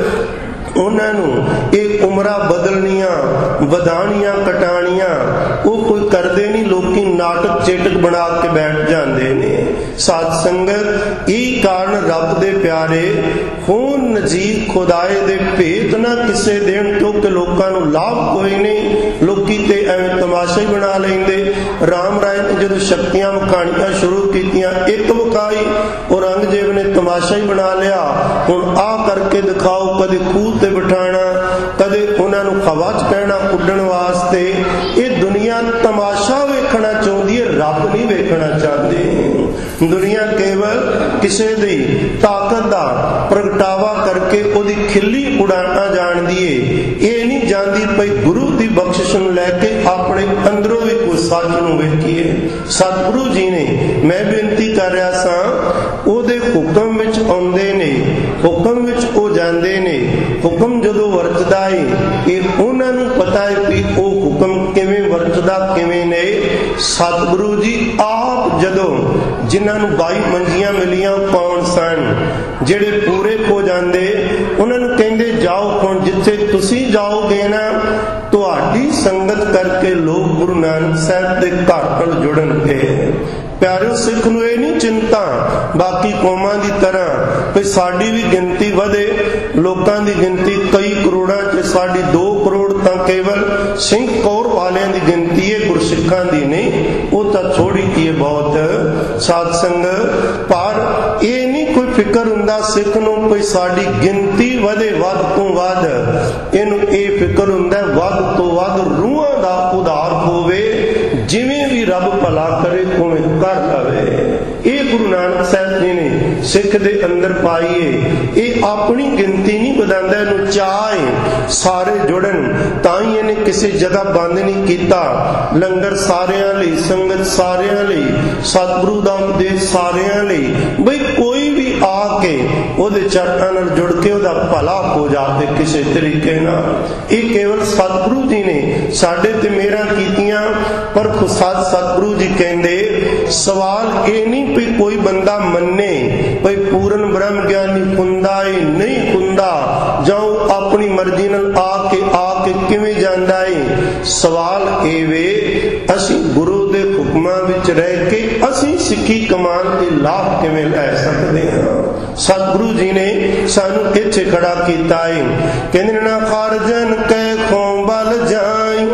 ਉਹਨਾਂ ਨੂੰ ਇਹ ਉਮਰਾਂ ਬਦਲਣੀਆਂ, ਵਧਾਣੀਆਂ, ਕਟਾਣੀਆਂ ਉਹ ਕੋਈ ਕਰਦੇ ਨਹੀਂ। ਲੋਕੀ ਨਾਟਕ ਚੇਟਕ ਬਣਾ ਕੇ ਬੈਠ ਜਾਂਦੇ ਨੇ। ਸਾਧ ਸੰਗਤ, ਇਹ ਕਾਰਨ ਰੱਬ ਦੇ ਪਿਆਰੇ ਹੋਣ ਨਜ਼ੀਰ ਖੁਦਾਏ ਦੇ ਭੇਤ ਨਾ ਕਿਸੇ ਦੇਣ, ਕਿਉਂਕਿ ਲੋਕਾਂ ਨੂੰ ਲਾਭ ਕੋਈ ਨਹੀਂ। ਲੋਕੀ ਤੇ ਐਵੇਂ ਤਮਾਸ਼ਾ ਹੀ ਬਣਾ ਲੈਂਦੇ। ਰਾਮ ਰਾਏ ਨੇ ਜਦੋਂ ਸ਼ਕਤੀਆਂ ਵਿਖਾਣੀਆਂ ਸ਼ੁਰੂ ਕੀਤੀਆਂ, ਇੱਕ ਵਿਖਾਈ, ਔਰੰਗਜ਼ੇਬ ਨੇ ਤਮਾਸ਼ਾ ਹੀ ਬਣਾ ਲਿਆ। ਹੁਣ ਆਹ ਕਰਕੇ ਦਿਖਾਓ, ਕਦੇ ਖੂਹ ਤੇ ਬਿਠਾਣਾ, ਕਦੇ ਉਹਨਾਂ ਨੂੰ ਹਵਾ 'ਚ ਕਹਿਣਾ ਉੱਡਣ ਵਾਸਤੇ। ਇਹ ਦੁਨੀਆ ਤਮਾਸ਼ਾ ਵੇਖਣਾ ਚਾਹੁੰਦੀ ਹੈ, ਰੱਬ ਨਹੀਂ ਵੇਖਣਾ ਚਾਹੁੰਦੀ। ਦੁਨੀਆ ਕੇਵਲ ਕਿਸੇ ਦੀ ਤਾਕਤ ਦਾ ਪ੍ਰਗਟਾਵਾ ਕਰਕੇ ਉਹਦੀ ਖਿੱਲੀ ਉਡਾਣਾ ਜਾਣਦੀ ਏ। ਇਹ ਨਹੀਂ ਜਾਣਦੀ ਪਈ ਗੁਰੂ ਦੀ ਬਖਸ਼ਿਸ਼ ਨੂੰ ਲੈ ਕੇ ਆਪਣੇ ਅੰਦਰੋਂ ਵੀ ਕੋਈ ਸੱਚ ਨੂੰ ਵੇਖੀਏ। ਸਤਿਗੁਰੂ ਜੀ ਨੇ, ਮੈਂ ਬੇਨਤੀ ਕਰ ਰਿਹਾ ਸਾਂ, ਉਹਦੇ ਹੁਕਮ ਵਿੱਚ ਆਉਂਦੇ ਨੇ, ਹੁਕਮ ਵਿੱਚ ਉਹ ਜਾਂਦੇ ਨੇ। ਹੁਕਮ ਜਦੋਂ ਵਰਤਦਾ ਏ, ਇਹ ਉਹਨਾਂ ਨੂੰ ਪਤਾ ਹੈ ਕਿ ਉਹ ਹੁਕਮ ਕਿਵੇਂ ਵਰਤਦਾ, ਕਿਵੇਂ ਨਹੀਂ। ਸਤਿਗੁਰੂ ਜੀ ਆਪ ਜਦੋਂ ਜਿਨ੍ਹਾਂ ਨੂੰ ਬਾਈ ਮੰਜੀਆਂ ਮਿਲੀਆਂ ਕੌਣ ਸਨ, ਜਿਹੜੇ ਪੂਰੇ ਹੋ ਜਾਂਦੇ, ਉਹਨਾਂ ਨੂੰ ਕਹਿੰਦੇ ਜਾਓ, ਹੁਣ ਜਿੱਥੇ ਤੁਸੀਂ ਜਾਓਗੇ ਨਾ, ਤੁਹਾਡੀ ਸੰਗਤ ਕਰਕੇ ਲੋਕ ਗੁਰੂ ਨਾਨਕ ਸਾਹਿਬ ਦੇ ਘਰ ਨਾਲ ਜੁੜਨਗੇ। ਪਿਆਰਿਓ, ਸਿੱਖ ਨੂੰ ਇਹ ਨਹੀਂ ਚਿੰਤਾ ਬਾਕੀ ਕੌਮਾਂ ਦੀ ਤਰ੍ਹਾਂ ਕਿ ਸਾਡੀ ਵੀ ਗਿਣਤੀ ਵਧੇ। ਲੋਕਾਂ ਦੀ ਗਿਣਤੀ ਕਈ ਕਰੋੜਾਂ 'ਚ, ਸਾਡੀ ਦੋ ਕਰੋੜ ਤਾਂ ਕੇਵਲ ਸਿੰਘ ਕੌਰ ਵਾਲਿਆਂ ਦੀ ਗਿਣਤੀ ਹੈ, ਗੁਰਸਿੱਖਾਂ ਦੀ ਨਹੀਂ। ਉਹ ਤਾਂ ਥੋੜੀ ਹੀ ਹੈ ਬਹੁਤ। ਸਾਧ ਸੰਗਤ, ਪਰ ਇਹ ਨਹੀਂ ਕੋਈ ਫਿਕਰ ਹੁੰਦਾ ਸਿੱਖ ਨੂੰ ਕੋਈ ਸਾਡੀ ਗਿਣਤੀ ਵਧੇ ਵੱਧ ਤੋਂ ਵੱਧ। ਇਹਨੂੰ ਇਹ ਫਿਕਰ ਹੁੰਦਾ ਵੱਧ ਤੋਂ ਵੱਧ ਰੂਹਾਂ ਦਾ ਉਧਾਰ ਹੋਵੇ, ਜਿਵੇਂ ਵੀ ਰੱਬ ਭਲਾ ਕਰੇ ਉਵੇਂ ਕਰ ਲਵੇ। ਇਹ ਗੁਰੂ ਨਾਨਕ ਸਾਹਿਬ ਜੀ ਨੇ ਸਿੱਖ ਦੇ ਅੰਦਰ ਪਾਈਏ। ਇਹ ਆਪਣੀ ਗਿਣਤੀ ਨਹੀਂ ਵਧਾਉਂਦਾ, ਇਹਨੂੰ ਚਾਹੇ ਸਾਰੇ ਜੁੜਨ। ਤਾਂ ਹੀ ਇਹਨੇ ਕਿਸੇ ਜਗ੍ਹਾ ਬੰਦ ਨਹੀਂ ਕੀਤਾ। ਲੰਗਰ ਸਾਰਿਆਂ ਲਈ, ਸੰਗਤ ਸਾਰਿਆਂ ਲਈ, ਸਤਿਗੁਰੂ ਦਾ ਉਪਦੇਸ਼ ਸਾਰਿਆਂ ਲਈ, ਬਈ ਕੋਈ ਵੀ ਆ ਕੇ ਉਹਦੇ ਚਰਨਾਂ ਨਾਲ ਜੁੜ ਕੇ ਉਹਦਾ ਭਲਾ ਹੋ ਜਾਵੇ ਕਿਸੇ ਤਰੀਕੇ ਨਾਲ। ਇਹ ਕੇਵਲ ਸਤਿਗੁਰੂ ਜੀ ਨੇ ਸਾਡੇ ਤੇ ਮਿਹਰਾਂ ਕੀਤੀਆਂ। ਪਰ ਖੁਦ ਸਤਿਗੁਰੂ ਜੀ ਕਹਿੰਦੇ, ਸਵਾਲ ਇਹ ਨਹੀਂ ਵੀ ਕੋਈ ਬੰਦਾ ਮੰਨੇ ਭਈ ਪੂਰਨ ਬ੍ਰਹਮ ਗਿਆਨੀ ਹੁੰਦਾ ਏ ਨਹੀਂ ਹੁੰਦਾ, ਜਾਂ ਉਹ ਆਪਣੀ ਮਰਜ਼ੀ ਨਾਲ ਆ ਕੇ ਆ ਕੇ ਕਿਵੇਂ ਜਾਂਦਾ ਏ। ਸਵਾਲ ਇਹ ਵੇ, ਅਸੀਂ ਗੁਰੂ ਦੇ ਹੁਕਮਾਂ ਵਿੱਚ ਰਹਿ ਕੇ ਅਸੀਂ ਸਿੱਖੀ ਕਮਾਨ ਦੇ ਲਾਭ ਕਿਵੇਂ ਲੈ ਸਕਦੇ ਹਾਂ। ਸਤਿਗੁਰੂ ਜੀ ਨੇ ਸਾਨੂੰ ਇੱਥੇ ਖੜਾ ਕੀਤਾ ਏ। ਕਹਿੰਦੇ ਨਾ ਖਾਰਜਨ ਕੈ ਖੋਂ ਬਲ ਜਾਈ,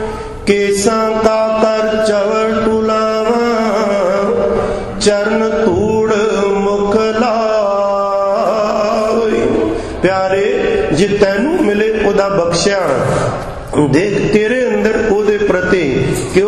ਕੇਸਾਂ ਕਾ ਕਰ ਚਵਰ ਟੁਲਾਵਾ, ਚਰਨ ਧੂੜ ਮੁਖ ਲਾਈ। ਪਿਆਰੇ, ਜੇ ਤੈਨੂੰ ਮਿਲੇ ਉਹਦਾ ਬਖਸ਼ਿਆ, ਦੇਖ ਤੇਰੇ ਅੰਦਰ ਉਹਦੇ ਪ੍ਰਤੀ ਕਿ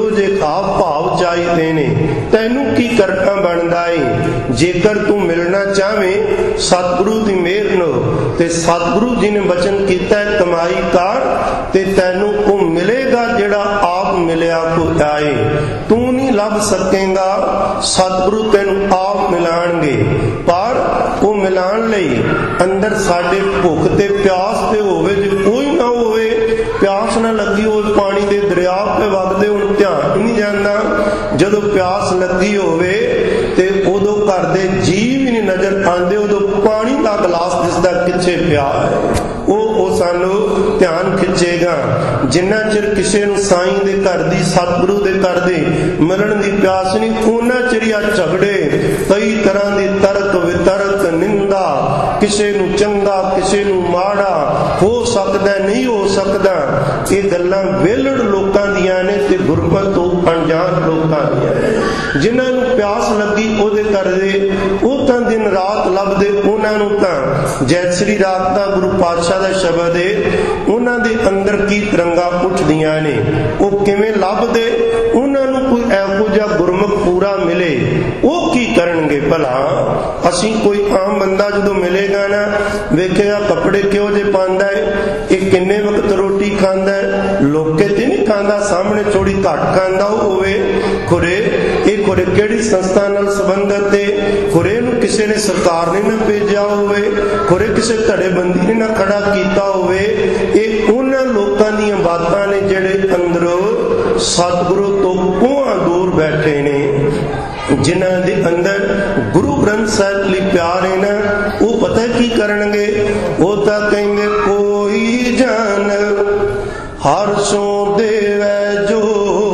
तैनू की करना बनदा है। जेकर तू मिलना चाहे सतगुरु की मेहर नो ते सतगुरु जी ने वचन किया है कमाई कर ते तैनू वो मिलेगा जेड़ा आप मिलिया को आए। तू नहीं लभ सकेगा, सतगुरु तैनू आप मिलाणगे। पर वो मिलाण लई अंदर साडे भुख ते प्यास ते होवे, जे कोई ना होवे प्यास ना लगी हो पानी दे दरिया पे वगदे हुण ध्यान नहीं जांदा। जदों प्यास लगी होवे ते उदों घर दे जीव ही नहीं नजर आंदे, उदों पानी दा गिलास दिसदा किथे पिया है, वो वो सानू ध्यान खिंचेगा। जिन्ना चिर किसी नूं साईं दे घर दी सतगुरु दे घर दी मिलण दी प्यास नहीं, उन्ना चिर आ झगड़े कई तरह दी तर्क वितर्क निंदा, किसी नूं चंगा किसी नूं माड़ा, हो सकदा नहीं हो सकदा, ये गल्लां वेलड़ लोकां दियां ने ते गुरमत तो अनजान लोकां दियां ने। जिन्हां नूं प्यास लगी ओहदे घर दे ਉਹ ਤਾਂ दिन रात ਲੱਭਦੇ, ਉਹਨਾਂ ਨੂੰ ਤਾਂ ਜੈਤਸਰੀ ਰਾਤ ਦਾ ਗੁਰੂ ਪਾਤਸ਼ਾਹ ਦਾ ਸ਼ਬਦ ਹੈ, ਉਹਨਾਂ ਦੇ ਅੰਦਰ ਕੀ ਤਰੰਗਾਂ ਉੱਠਦੀਆਂ ਨੇ। ਉਹ ਕਿਵੇਂ ਲੱਭਦੇ, ਉਹਨਾਂ ਨੂੰ ਕੋਈ ਇਹੋ ਜਿਹਾ ਗੁਰਮੁਖ ਪੂਰਾ ਮਿਲੇ, ਉਹ ਕੀ ਕਰਨਗੇ ਭਲਾ। ਅਸੀਂ ਕੋਈ ਆਮ ਬੰਦਾ ਜਦੋਂ ਮਿਲੇਗਾ ਨਾ, ਵੇਖੇਗਾ ਕੱਪੜੇ ਕਿਹੋ ਜਿਹੇ ਪਾਉਂਦਾ ਹੈ, ਇਹ ਕਿੰਨੇ ਵਕਤ ਰੋਟੀ ਖਾਂਦਾ ਹੈ, ਲੋਕੇ ਤੇ ਨਹੀਂ ਖਾਂਦਾ, ਸਾਹਮਣੇ ਥੋੜੀ ਘੱਟ ਖਾਂਦਾ ਹੋਵੇ, ਖੁਰੇ ਇਹ ਖੁਰੇ ਕਿਹੜੀ ਸੰਸਥਾ ਨਾਲ ਸੰਬੰਧਤ ਹੈ, ਖੁਰੇ ਨੂੰ ਕਿਸੇ ਨੇ ਸਰਕਾਰ ਨੇ ਨਾ ਭੇਜਿਆ ਹੋਵੇ, ਖੁਰੇ ਕਿਸੇ ਧੜੇਬੰਦੀ ਨੇ ਨਾ ਖੜਾ ਕੀਤਾ ਹੋਵੇ। ਇਹ ਉਹਨਾਂ ਲੋਕਾਂ ਦੀਆਂ ਬਾਤਾਂ ਨੇ ਜਿਹੜੇ ਅੰਦਰੋਂ ਸਤਿਗੁਰੂ ਤੋਂ ਕੋਹਾਂ ਦੂਰ ਬੈਠੇ ਨੇ, ਜਿਨ੍ਹਾਂ ਦੇ ਅੰਦਰ ਗੁਰੂ ਗ੍ਰੰਥ ਸਾਹਿਬ ਲਈ ਪਿਆਰ ਹੈ ਨਾ, ਉਹ ਪਤਾ ਕੀ ਕਰਨਗੇ। ਉਹ ਤਾਂ ਕਹਿੰਦੇ ਕੋਈ ਜਾਨ ਹਰ ਸੋ ਦੇਵੈ ਜੋ,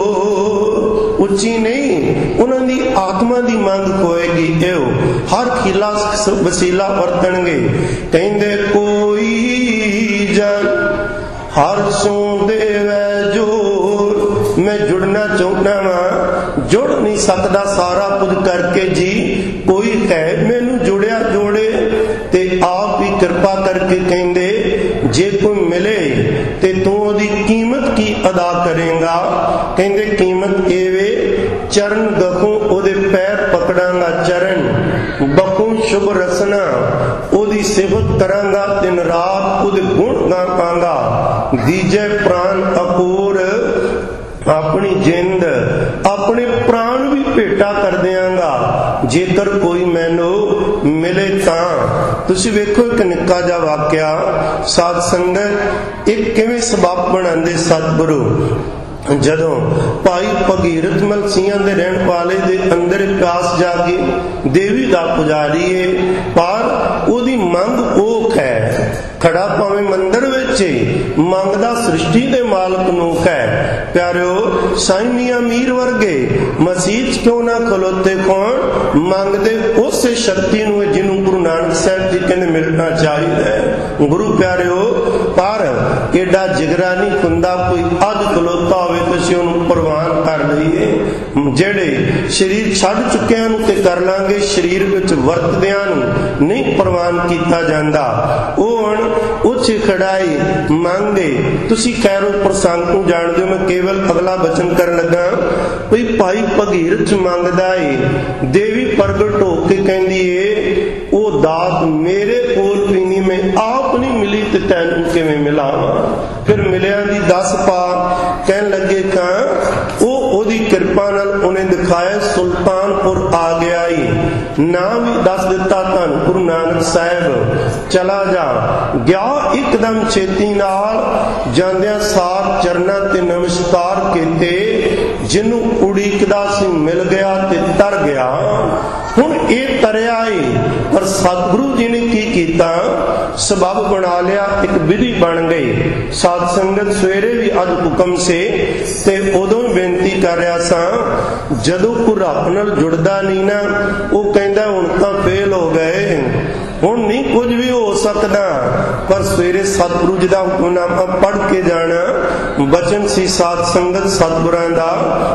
ਉੱਚੀ ਨਹੀਂ, ਉਹਨਾਂ ਦੀ ਆਤਮਾ ਦੀ ਮੰਗ ਹੋਏਗੀ, ਇਹੋ ਹਰ ਖਿਲਾ ਵਸੀਲਾ ਵਰਤਣਗੇ। ਕਹਿੰਦੇ ਕੋਈ ਜਨ ਹਰ ਸੋ ਦੇਵੈ ਜੋ, ਮੈਂ ਜੁੜਨਾ ਚਾਹੁੰਦਾ ਵਾਂ, ਜੁੜ ਨਹੀਂ ਸਕਦਾ ਸਾਰਾ ਕੁਝ ਕਰਕੇ ਜੀ, ਕੋਈ ਹੈ ਮੈਨੂੰ ਜੁੜਿਆ ਜੋੜੇ, ਤੇ ਆਪ ਹੀ ਕਿਰਪਾ ਕਰਕੇ ਕਹਿੰਦੇ ਜੇ ਕੋਈ ਮਿਲੇ ਤੇ ਤੂੰ ਉਹਦੀ ਕੀਮਤ ਕੀ ਅਦਾ ਕਰੇਗਾ। ਕਹਿੰਦੇ ਕੀਮਤ ਇਹ ਵੇ, ਚਰਨ ਗਖੂ ਉਹਦੇ ਪੈਰ ਪਕੜਾਂਗਾ, ਚਰਨ ਬਖੂ ਸ਼ੁਭ ਰਸਨਾ, ਉਹਦੀ ਸਿਫਤ ਕਰਾਂਗਾ, ਦਿਨ ਰਾਤ ਉਹਦੇ ਗੁਣ ਗਾਵਾਂਗਾ, ਦੀਜੇ ਪ੍ਰਾਨ ਅਕੂਰ, ਆਪਣੀ ਜਿੰਦ ਆਪਣੇ ਪ੍ਰਾਣ ਵੀ ਭੇਟਾ ਕਰ ਦਿਆਂਗਾ ਜੇਕਰ ਕੋਈ ਮੈਨੂੰ ਮਿਲੇ ਤਾਂ। ਤੁਸੀਂ ਵੇਖੋ ਇੱਕ ਨਿੱਕਾ ਜਿਹਾ ਵਾਕਿਆ, ਸਾਧ ਸੰਗਤ ਇੱਕ ਕਿਵੇਂ ਸਬੱਬ ਬਣਾਉਂਦੇ ਸਤਿਗੁਰੂ। ਜਦੋਂ ਭਾਈ ਭਗੀਰਥ ਮਲ ਸਿੰਘਾਂ ਦੇ ਰਹਿਣ ਵਾਲੇ ਦੇ ਅੰਦਰ ਪਿਆਸ ਜਾਗੀ, ਦੇਵੀ ਦਾ ਪੁਜਾਰੀ ਏ, ਪਰ ਉਹਦੀ ਮੰਗ ਉਹ ਹੈ, ਖੜਾ ਭਾਵੇਂ ਮੰਦਰ ਵਿੱਚ ਮੰਗਦਾ ਸ੍ਰਿਸ਼ਟੀ ਦੇ ਮਾਲਕ ਨੂੰ ਹੈ। ਪਿਆਰਿਓ ਸਾਈਂ ਮੀਆਂ ਮੀਰ ਵਰਗੇ ਮਸੀਤ ਕਿਉਂ ਨਾ ਖਲੋਤੇ, ਕੌਣ ਮੰਗਦੇ ਉਸੇ ਸ਼ਕਤੀ ਨੂੰ ਜਿਹਨੂੰ ਗੁਰੂ ਨਾਨਕ ਸਾਹਿਬ ਜੀ ਕਹਿੰਦੇ ਮਿਲਣਾ ਚਾਹੀਦਾ ਹੈ। ਗੁਰੂ ਪਿਆਰਿਓ ਪਰ ਏਡਾ ਜਿਗਰਾ ਨਹੀਂ ਹੁੰਦਾ ਕੋਈ ਅੱਜ ਖਲੋਤਾ ਹੋਵੇ ਤੇ ਅਸੀਂ ਉਹਨੂੰ ਪ੍ਰਵਾਨ ਕਰ ਲਈਏ। ਜਿਹੜੇ ਸਰੀਰ ਛੱਡ ਚੁੱਕਿਆਂ ਨੂੰ ਤੇ ਕਰ ਲਾਂਗੇ, ਸਰੀਰ ਵਿੱਚ ਵਰਤਦਿਆਂ ਨੂੰ ਨਹੀਂ ਪ੍ਰਵਾਨ ਕੀਤਾ ਜਾਂਦਾ। ਉਹ ਹੁਣ ਉੱਚ ਖੜਾਈ ਮੰਗੇ। ਤੁਸੀਂ ਖੈਰੋ ਪ੍ਰਸੰਗ ਨੂੰ ਜਾਣਦੇ ਹੋ, ਮੈਂ ਕੇਵਲ ਅਗਲਾ ਬਚਨ ਕਰਨ ਲੱਗਾ। ਕੋਈ ਭਾਈ ਭਗੀਰਥ ਮੰਗਦਾ ਏ, ਦੇਵੀ ਪ੍ਰਗਟ ਹੋ ਕੇ ਕਹਿੰਦੀ ਏ ਉਹ ਦਾਤ ਮੇਰੇ ਕੋਲ ਵੀ ਨਹੀਂ, ਮੈਂ ਆਪ ਨਹੀਂ ਮਿਲੀ ਤੇ ਤੈਨੂੰ ਕਿਵੇਂ ਮਿਲਾਵਾਂ। ਫਿਰ ਮਿਲਿਆਂ ਦੀ ਦੱਸ ਪਾ ਕਹਿਣ ਲੱਗੇ ਤਾਂ ਉਹ ਉਹਦੀ ਕਿਰਪਾ ਨਾਲ ਉਹਨੇ ਦਿਖਾਇਆ ਸੁਲਤਾਨਪੁਰ ਆ ਗਿਆ ਈ, ਨਾਂ ਵੀ ਦੱਸ ਦਿੱਤਾ ਧੰਨ ਗੁਰੂ ਨਾਨਕ ਸਾਹਿਬ। ਚਲਾ ਜਾ ਗਿਆ ਇੱਕਦਮ ਛੇਤੀ ਨਾਲ, ਜਾਂਦਿਆਂ ਸਾਰ ਚਰਨਾਂ ਤੇ ਨਮਸਕਾਰ ਕੀਤੇ, ਜਿਹਨੂੰ ਉਡੀਕਦਾ ਸੀ ਮਿਲ ਗਿਆ ਤੇ ਤਰ ਗਿਆ। ਹੁਣ ਇਹ ਤਰਿਆ ਏ, ਪਰ ਸਤਿਗੁਰੂ ਜੀ ਨੇ ਕੀ ਕੀਤਾ, ਸਬਬ ਬਣਾ ਲਿਆ, ਇੱਕ ਵਿਧੀ ਬਣ ਗਈ। ਸਾਧ ਸੰਗਤ ਸਵੇਰੇ ਵੀ ਅੱਜ ਹੁਕਮ ਸੇ ਤੇ ਉਦੋਂ ਬੇਨਤੀ ਕਰ ਰਿਹਾ ਸਾਂ, ਜਦੋਂ ਕੋਈ ਰੱਬ ਨਾਲ ਜੁੜਦਾ ਨਹੀਂ ਨਾ, ਉਹ ਕਹਿੰਦਾ ਹੁਣ ਤਾਂ ਫੇਲ ਹੋ ਗਏ, ਹੁਣ ਨਹੀਂ ਕੁਝ ਵੀ ਹੋ ਸਕਦਾ। ਪਰ ਸਵੇਰੇ ਸਤਿਗੁਰੂ ਜੀ ਦਾ ਹੁਕਮਨਾਮਾ ਪੜ੍ਹ ਕੇ ਜਾਣਾ, ਬਚਨ ਸੀ ਸਾਧ ਸੰਗਤ ਸਤਿਗੁਰਾਂ ਦਾ,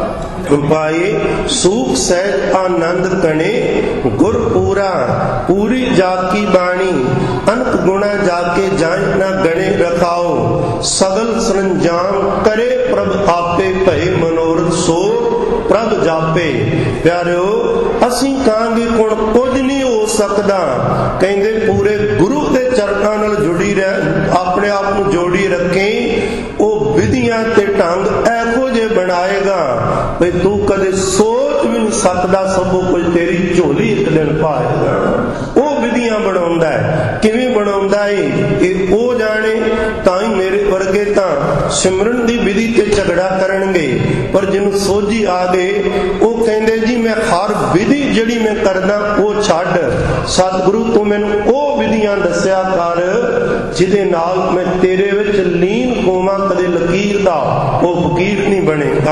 ਪਾਏ ਸੂਖ ਸਹਿਜ ਆਨੰਦ ਕਣੇ, ਗੁਰ ਪੂਰਾ ਪੂਰੀ ਜਾਕੀ ਬਾਣੀ, ਅਨਕ ਗੁਣਾ ਜਾਕੇ ਜਾਇ ਨਾ ਗਣੇ ਰਖਾਓ, ਸਗਲ ਸਰੰਜਾਮ ਕਰੇ ਪ੍ਰਭ ਆਪੇ ਭਏ ਮਨੋਰਥ ਸੋ, प्रभ जापे। प्यारिओ असीं कहांगे कुण कुछ नहीं हो सकदा, कहंदे पूरे गुरु के चरणां नाल जुड़ी रह, अपने आप नूं जोड़ी रखें। वो विधियां ते ढंग एहो जे बनाएगा भी तू कदे सोच भी नहीं सकदा सबो कुछ तेरी झोली एक दिन पाएगा। वो विधियां बनाउंदा है, किवें बनाउंदा है ये ओ जाने। ताई मेरे वर्गे तां सिमरन दी विधि ते झगड़ा करनगे, पर जिन्हों सोझी आ गए वो कहंदे जी मैं हर विधि जिहड़ी मैं करदा वो छड्ड, सतगुरु तू मैनूं ओ विधियां दस्सिया कर जिहदे नाल मैं तेरे विच लीन होवां। कदे लकीर दा वो फकीर नहीं बनेगा,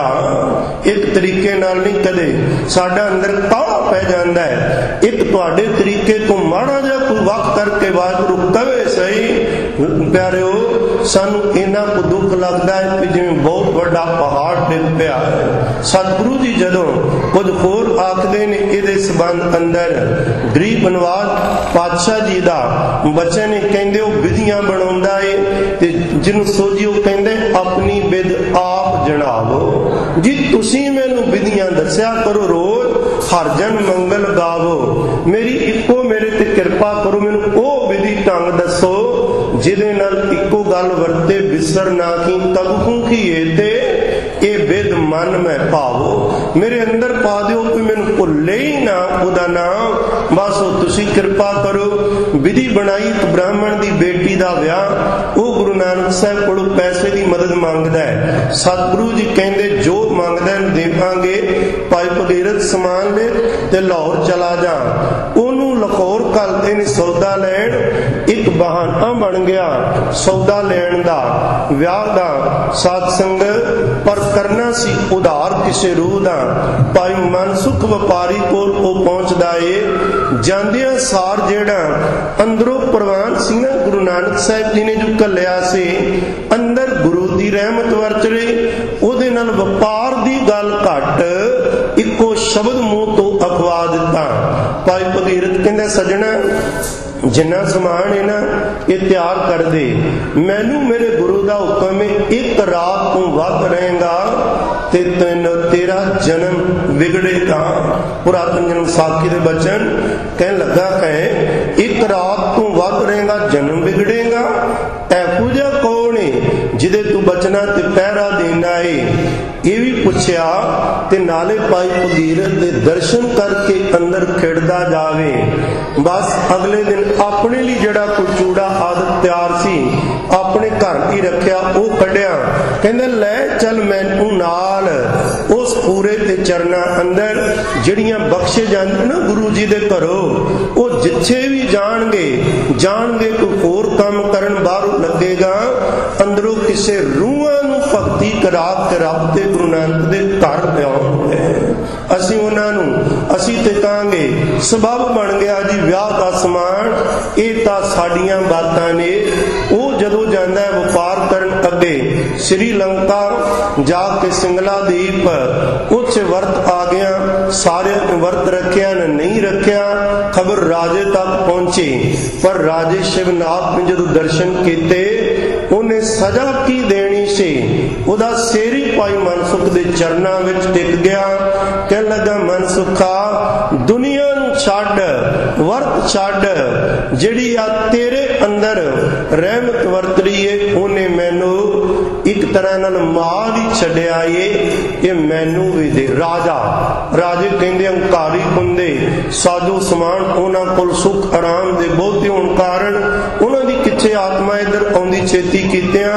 एक तरीके नाल नहीं। कदे साडा अंदर काला पै जांदा है, एक तुहाडे तरीके तो माड़ा जिहा कोई वक्त करके वाहिगुरू कवे सही। प्यारिओ सानू इन्ना को दुख लगता है कि जिवें बहुत बड़ा पहाड़ डिग पिया है। सतगुरु जी जदों कुछ होर आखदे ने इहदे संबंध अंदर गरीब नवाज पातशाह जी दा बचन है, कहंदे ओ विधियां बनाउंदा है ते जिन्नू सोझी ओ कहंदे अपनी विध आप जणावो। जी तुसीं मैनू विधियां दस्सिया करो, रोज हर जन मंगल गावो, मेरी इको मेरे ते किरपा करो, मैनू ओ विधि ढंग दसो जिहदे नाल इको गल वरते बिसर ना की तब की ते ये विध मन में पावो। मेरे अंदर पा दिओ कि मैनू भुले ही ना उहदा नाम, बस तुसीं किरपा करो। विधि बनाई तो ब्राह्मण दी बेटी दा विआह, वो गुरु नानक साहब कोलों पैसे दी मदद मंगदा है। सतगुरु जी कहंदे जो मंगदा है देवांगे, भाई भगीरथ समान ले ते लाहौर चला जा। ओनू लाहौर घलदे ने सौदा लैण, एक बहाना बन गया सौदा लैण दा, विआह दा। साध संगत पर करना सी उधार किसे रूह दा, भाई मनसुख व्यापारी कोल ओ पहुंचदा है। जांदियां सार जेड़ा अंदरों प्रवान सी ना गुरु नानक साहिब जी ने जो घल्लिया सी, अंदर गुरु दी रहमत वरत रही, ओदे नाल व्यापार दी गल घट इको शब्द मुंह तो अखवा दिता। भाई भगीरथ कहंदा सजना जिन्ना समान है ना ये तैयार कर दे, मैनू मेरे गुरु का हुक्म है एक रात तू वध रहेगा ते तेन तेरा जन्म बिगड़ेगा। पुरातन जन्म साखी दे बचन कहन लगा कहे एक रात तू वध रहेगा जन्म बिगड़ेगा। ऐहो जिहा कौन है जिदे तू बचना ते पहरा देना है। ये भी पूछया ते नाले भाई भगीरथ दे दर्शन करके अंदर खिड़दा जावे। बस अगले दिन अपने लिए जड़ा कोई चूड़ा आदत तैयार सी अपने घर ही रखिया, वो कढ़िया, कहंदे ले चल मैनू नाल उस पूरे ते चरना अंदर जड़ियां बख्शे जांदे ना गुरु जी दे घरों, वो जिथे भी जाणगे जाणगे कोई होर काम करन बाहरों लगेगा, अंदरों किसे रूहां नूं भगती करा के रब दे गुरु नानक दे घर लिआउणगे। असीं उन्हां नूं असीं ते कहांगे सबब बन गया जी विआह दा समान, ਇਹ ਤਾਂ ਸਾਡੀਆਂ ਬਾਤਾਂ ਨੇ। ਉਹ ਜਦੋਂ ਜਾਂਦਾ ਹੈ ਵਪਾਰ ਕਰਨ ਅੱਗੇ श्रीलंका जाके सिंगला दीप उस वर्त आ गया, सारे वर्त रखिया न नहीं रखिया, खबर राजे तक पहुंची। पर राजे शिवनाथ ने जो दर्शन किए उन्हें सजा की देनी सी, उदा सेरी पाई मनसुख दे चरना विच टिक गया। कह लगा मनसुखा दुनिया नूं छड्ड, वर्त छड्ड, जिहड़ी आ तेरे अंदर रहमत वरत रही है उन्हें मैनू एक तरह नाल मार ही छड्डिया है, ये मैनू भी दे। राजा राजे कहंदे हंकारी हुंदे साजो समान उन्हां कोल सुख आराम दे बहुते होण कारण उन्हां दी किथे आत्मा इधर आउंदी छेती कीतियां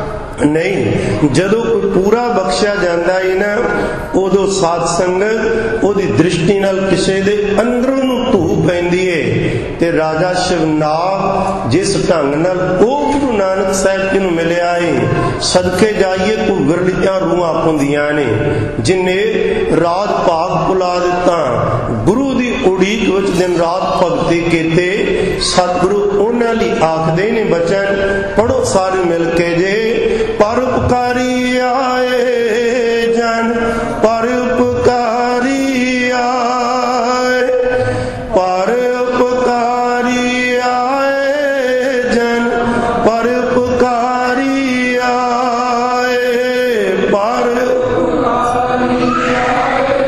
नहीं। जदों कोई पूरा बख्शिया जाता है ना उदों साध संगत उहदी दृष्टि नाल किसे दे अंदरों नूं धू पैंदी है। ते राजा शिवनाथ जिस ढंग नाल ओ गुरु नानक साहिब जी नूं मिलिया है, सदके जाइए कोई विरलियां रूहां हुंदियां ने जिन्ने राज भाग भुला दिता, गुरु दी उड़ीक विच दिन रात भगती कीते। सतगुरु उन्हां लई आखदे ने बचन पढ़ो सारे मिल के जे, परोपकारी आए जन परोपकारी आए, परोपकारी आए जन परोपकारी आए, परोपकारी आए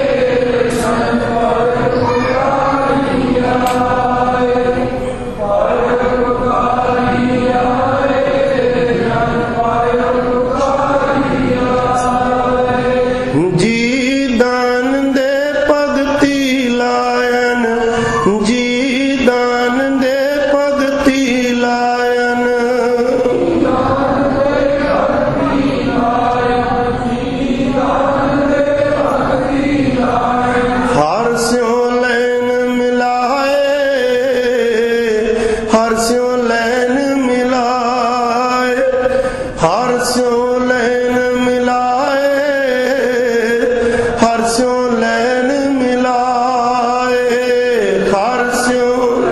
स्यों लैन मिलाए, हर स्यों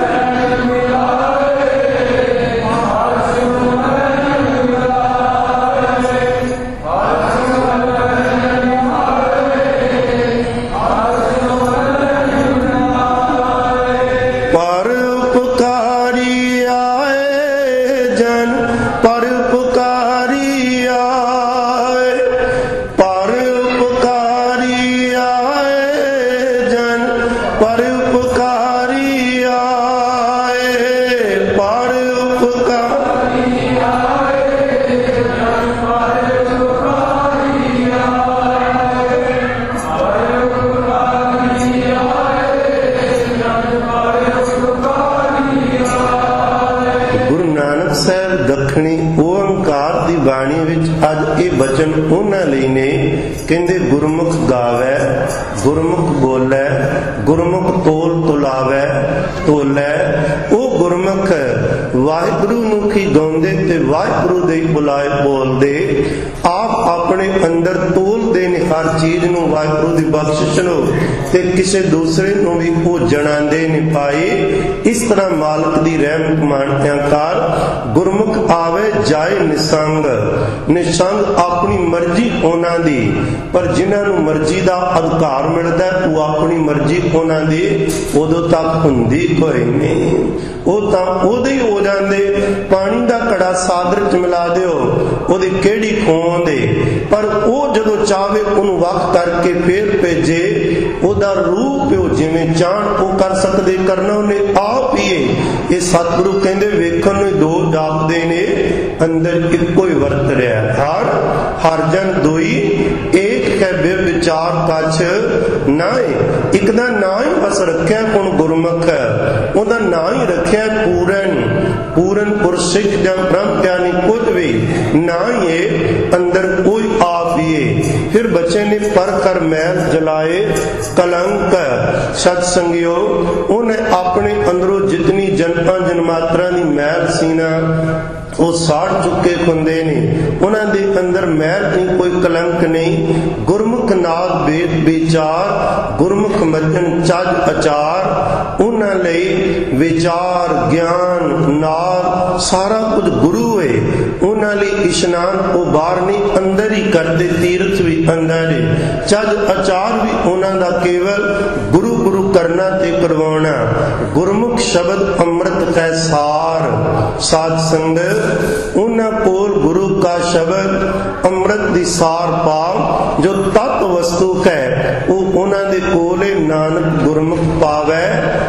कहते गुरमुख गावै, गुरमुख बोलै, गुरमुख तोल तुलावै तोलै। ओ गुरमुख वाहिगुरु नूं की गाउंदे ते वाहिगुरु दे बुलाए बोलदे, आप अपने अंदर तोलदे ने हर चीज नूं वाहिगुरु दी बख्शिश नूं, ते किसी दूसरे नूं भी ओ जणांदे ने पाए। इस तरह मालिक दी रहमत मानत्यां कार गुरमुख आवे जाए निसंग, निसंग अपनी मर्जी उन्हां दी, पर जिन्हां नूं मर्जी दा अधिकार मिलदा वो अपनी मर्जी उन्हां दी उदों तक हुंदी कोई नहीं। वो तां उदों ही हो जांदे, पानी दा घड़ा सागर च मिला दिओ ओदी किहड़ी खों दे, पर वो जदों चाहे उहनूं वख करके फेर भेजे, ओदा रूप ओ जिवें चाहण ओ कर सकदे, करना उहने आप ही है। ये सतगुरु कहंदे वेखण नूं दो जापदे ने, अंदर इक्को ही वरत रहा। हर हर जन दोई एक है बेविचार कछ नाए, एक दा नां ही बस रखिया कुण गुरमुख, उहदा नां ही रखिया पूरन। पूरन पुरुष सिख जां ब्रह्म ज्ञानी कुछ भी ना ही अंदर कोई आप ही है। फिर बच्चे ने पर कर मैल जलाए कलंक, सत्संगियो उन्हें अपने अंदरों जितनी जनता जनमात्रा दी मैल सीना वो साड़ चुके हुंदे ने, उन्हां दे अंदर मैल नहीं, कोई कलंक नहीं। गुरमुख नाद वेद विचार, गुरमुख मजन चज अचार, उन्हां लई विचार ज्ञान नाद सारा कुछ गुरु है। उन्हां लई इशनान वो बाहर नहीं अंदर ही करते, तीर्थ भी अंदर है, चज अचार भी उन्हां दा केवल गुरु गुरु करना ते करवाना। गुरमुख शब्द अमृत कै सार, साध संगत उन्हां कोल गुरु का शब्द अमृत दी सार पाव, जो तत्व वस्तु है वो उन्हां दे कोले नानक गुरमुख पावै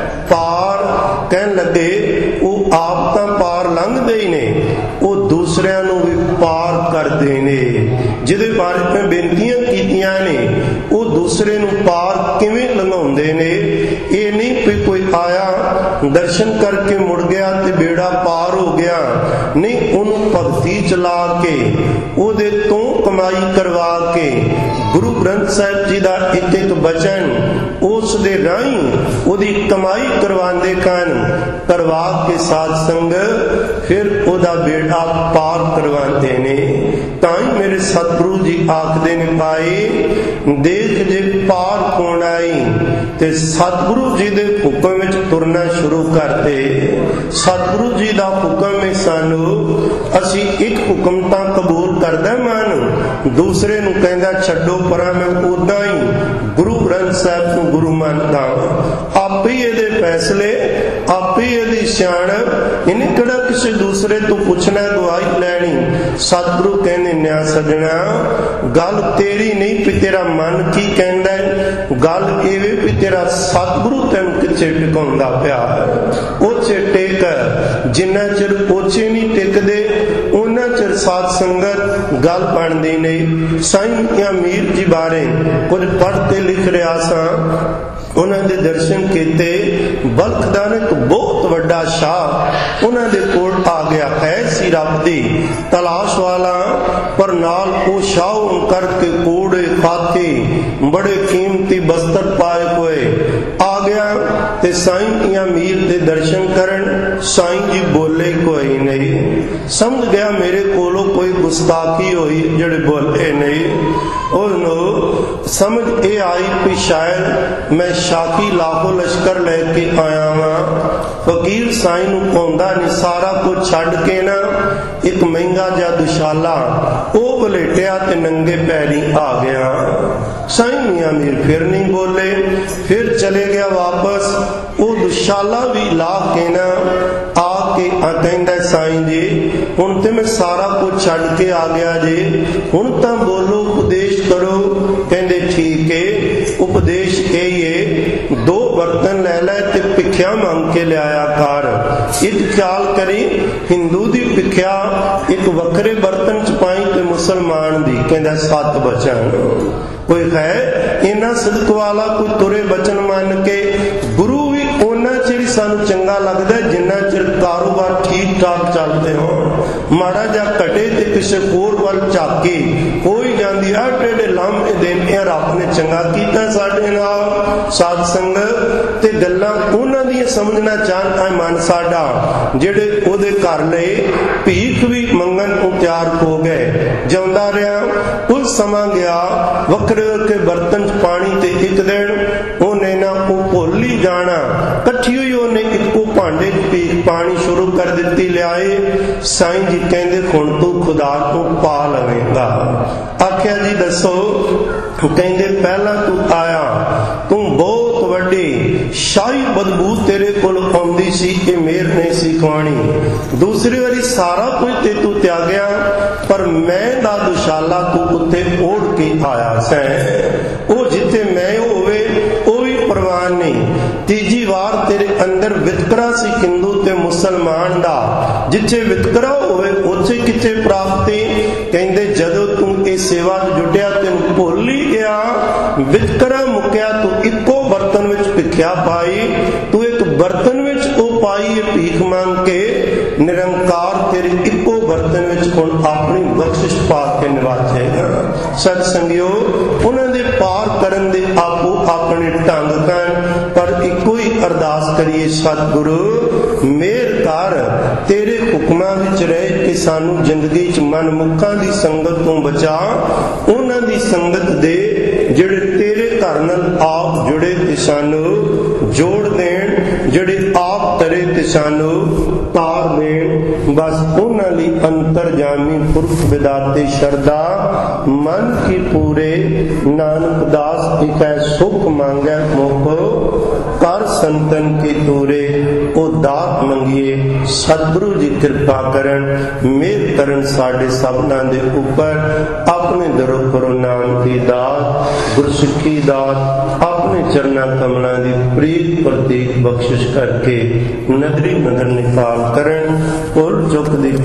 पार। कहन लगे वो आप तां पार लंघदे ही ने, वो दूसरिਆਂ ਨੂੰ भी पार करदे ने। जिहदे बारे में बेनतियां कीतियां ने वो दूसरे ਨੂੰ पार किवें लंघाउंदे ने। ये नहीं कि कोई आया दर्शन करके मुड़ गया ते बेड़ा पार हो गया, नहीं उन्होंने भगती चला के उहदे तो कमाई करवा के गुरु ग्रंथ साहिब जी का एक एक बचन उस दे राही उहदी कमाई करवांदे कन, करवा के साध संग फिर उहदा बेड़ा पार करवांदे ने। ताई मेरे सतगुरु जी आखदे ने पाई देख जे पार कौन आई, ते सतगुरु जी दे हुक्म विच तुरना शुरू करते। सतगुरु जी दा हुक्म है सानू, असी एक हुक्म तां कबूल करदा मन, दूसरे नूं कहंदा छड्डो परां मैं उदां ही गुरु ग्रंथ साहिब नूं गुरु मनदा। आप ही इहदे फैसले, आप ही इहदी सियाणप, इन्हें किहड़ा किसी दूसरे तो पुछना दुआई लैनी। सतगुरु कहंदे न्या सजना गल तेरी नहीं भी तेरा मन की कहंदा है, गल इवे भी तेरा सतगुरु तैनूं किथे टिकाउंदा पिया। ओचे टेक, जिन्ना चिर ओचे नहीं टिकदे उन्ना चिर साध संगत गल बनदी नहीं। साईं या मीर जी बारे कुछ पढ़ के लिख रहा सा, उन्हां दे दर्शन कीते। बल्ख दा इक बहुत वड्डा शाह उन्हां दे कोल आ गया है सी रब दी तलाश वाला, पर नाल ओ शाह करके कोड़े खाते बड़े कीमती बस्तर पाए हुए आ गया। ते साईं या मीर दे दर्शन करन, साईं जी बोले कोई नहीं, समझ गया मेरे कोलों कोई गुस्ताखी हुई जेड़े बोले नहीं। समझ ये आई कि शायद मैं शाकी लाखों लश्कर लैके आया वां। फकीर साईं नूं पाउंदा नहीं, सारा कुछ छड्ड के ना एक महंगा जिहा दुशाला वो वलेटिया ते नंगे पैरी आ गया। साईं मियां मीर फिर नहीं बोले, फिर चले गया वापस। वो दुशाला भी ला के ना आके कहंदा साईं जी हुण ते मैं सारा कुछ छड्ड के आ गया जी, हुण तां बोलो उपदेश करो। कहंदे ठीक है, उपदेश यही है, दो बर्तन लै लै ते भिख्या मंग के लिया कर। एक ख्याल करी, हिंदू दी भिख्या एक वखरे बर्तन च पाई ते मुसलमान दी कहंदा सत बचन। कोई है इन्ना सिदक वाला कोई तुरे बचन मन के। गुरु भी उन्ना चिर सानू चंगा लगदा जिन्ना चिर कारोबार ठीक ठाक चलते हो। माड़ा जा कटे ते किसी होर वल झाके कोई जांदी आ टेढ़े लामे दिन रब ने चंगा कीता साडे नाल। साध संगत ते गल्लां उन्हां दी समझना चाहन मन साडा जेड़े ओदे घर लए भीख भी मंगन तो तैयार हो गए। जांदा रहा कुछ समा गया, वखरे वखरे बर्तन च पानी ते एक दिन उन्हें ना वो भुल ही जाना, कट्ठी हुई उन्हें इक्को भांडे च भीख पानी शुरू कर दिती लियाए। साईं जी कहंदे हुण तू खुदा को पा लवेगा। आख्या जी दसो, कहंदे पहला तू आया तू बहुत वड्डी शाही बदबू तेरे कोल आउंदी सी, ये मेर नहीं सी खुआणी। दूसरी वारी सारा कुछ ते तू त्यागया, पर मैं दा दुशाला तू उत्ते ओढ़ के आया सै। ओ जिथे मैं होवे ओ भी परवाह नहीं। तीजी वार तेरे अंदर वितकरा सी हिंदू ते मुसलमान दा, जिथे वितकरा होवे उथे किथे प्राप्ति। कहंदे जदों तू ये सेवा जुटिया तेन भुल ही गया, वितकरा मुक्या, तू इक्को बर्तन विच भिख्या पाई, तू एक बर्तन विच ओ पाई भीख मांग के। निरंकार तेरे इक्को बर्तन विच हुण अपनी बख्शिश पा के निवाजेगा। सत संगियो उन्हां दे पार करन दे आपो अपने ढंग कन, पर इक्को ही अरदास करिए सतगुरु मेहर कर, तेरे हुक्मां विच रह के सानू जिंदगी च मनमुखां दी संगत तो बचा। उन्हां दी संगत दे जेड़े तेरे घर नाल आप जुड़े ते सानू जोड़ देण, जेड़े आप तरे ते सानू तार देण। बस उन्हां लई अंतरजामी पुरख विदाते शरदा मन की पूरे। नानक दास इकै सुख मांगै मुख, कर संतन के तूरे। ओ दात मंगिए सतगुरु जी कृपा करन, मेहर करन साडे सबना दे उपर। अपने दरों करो नाम की दात, गुरसिक्खी दात, अपने चरना कमलों की प्रीत प्रतीक बख्शिश करके नगरी नगर निकाल करन। भुल चुक दी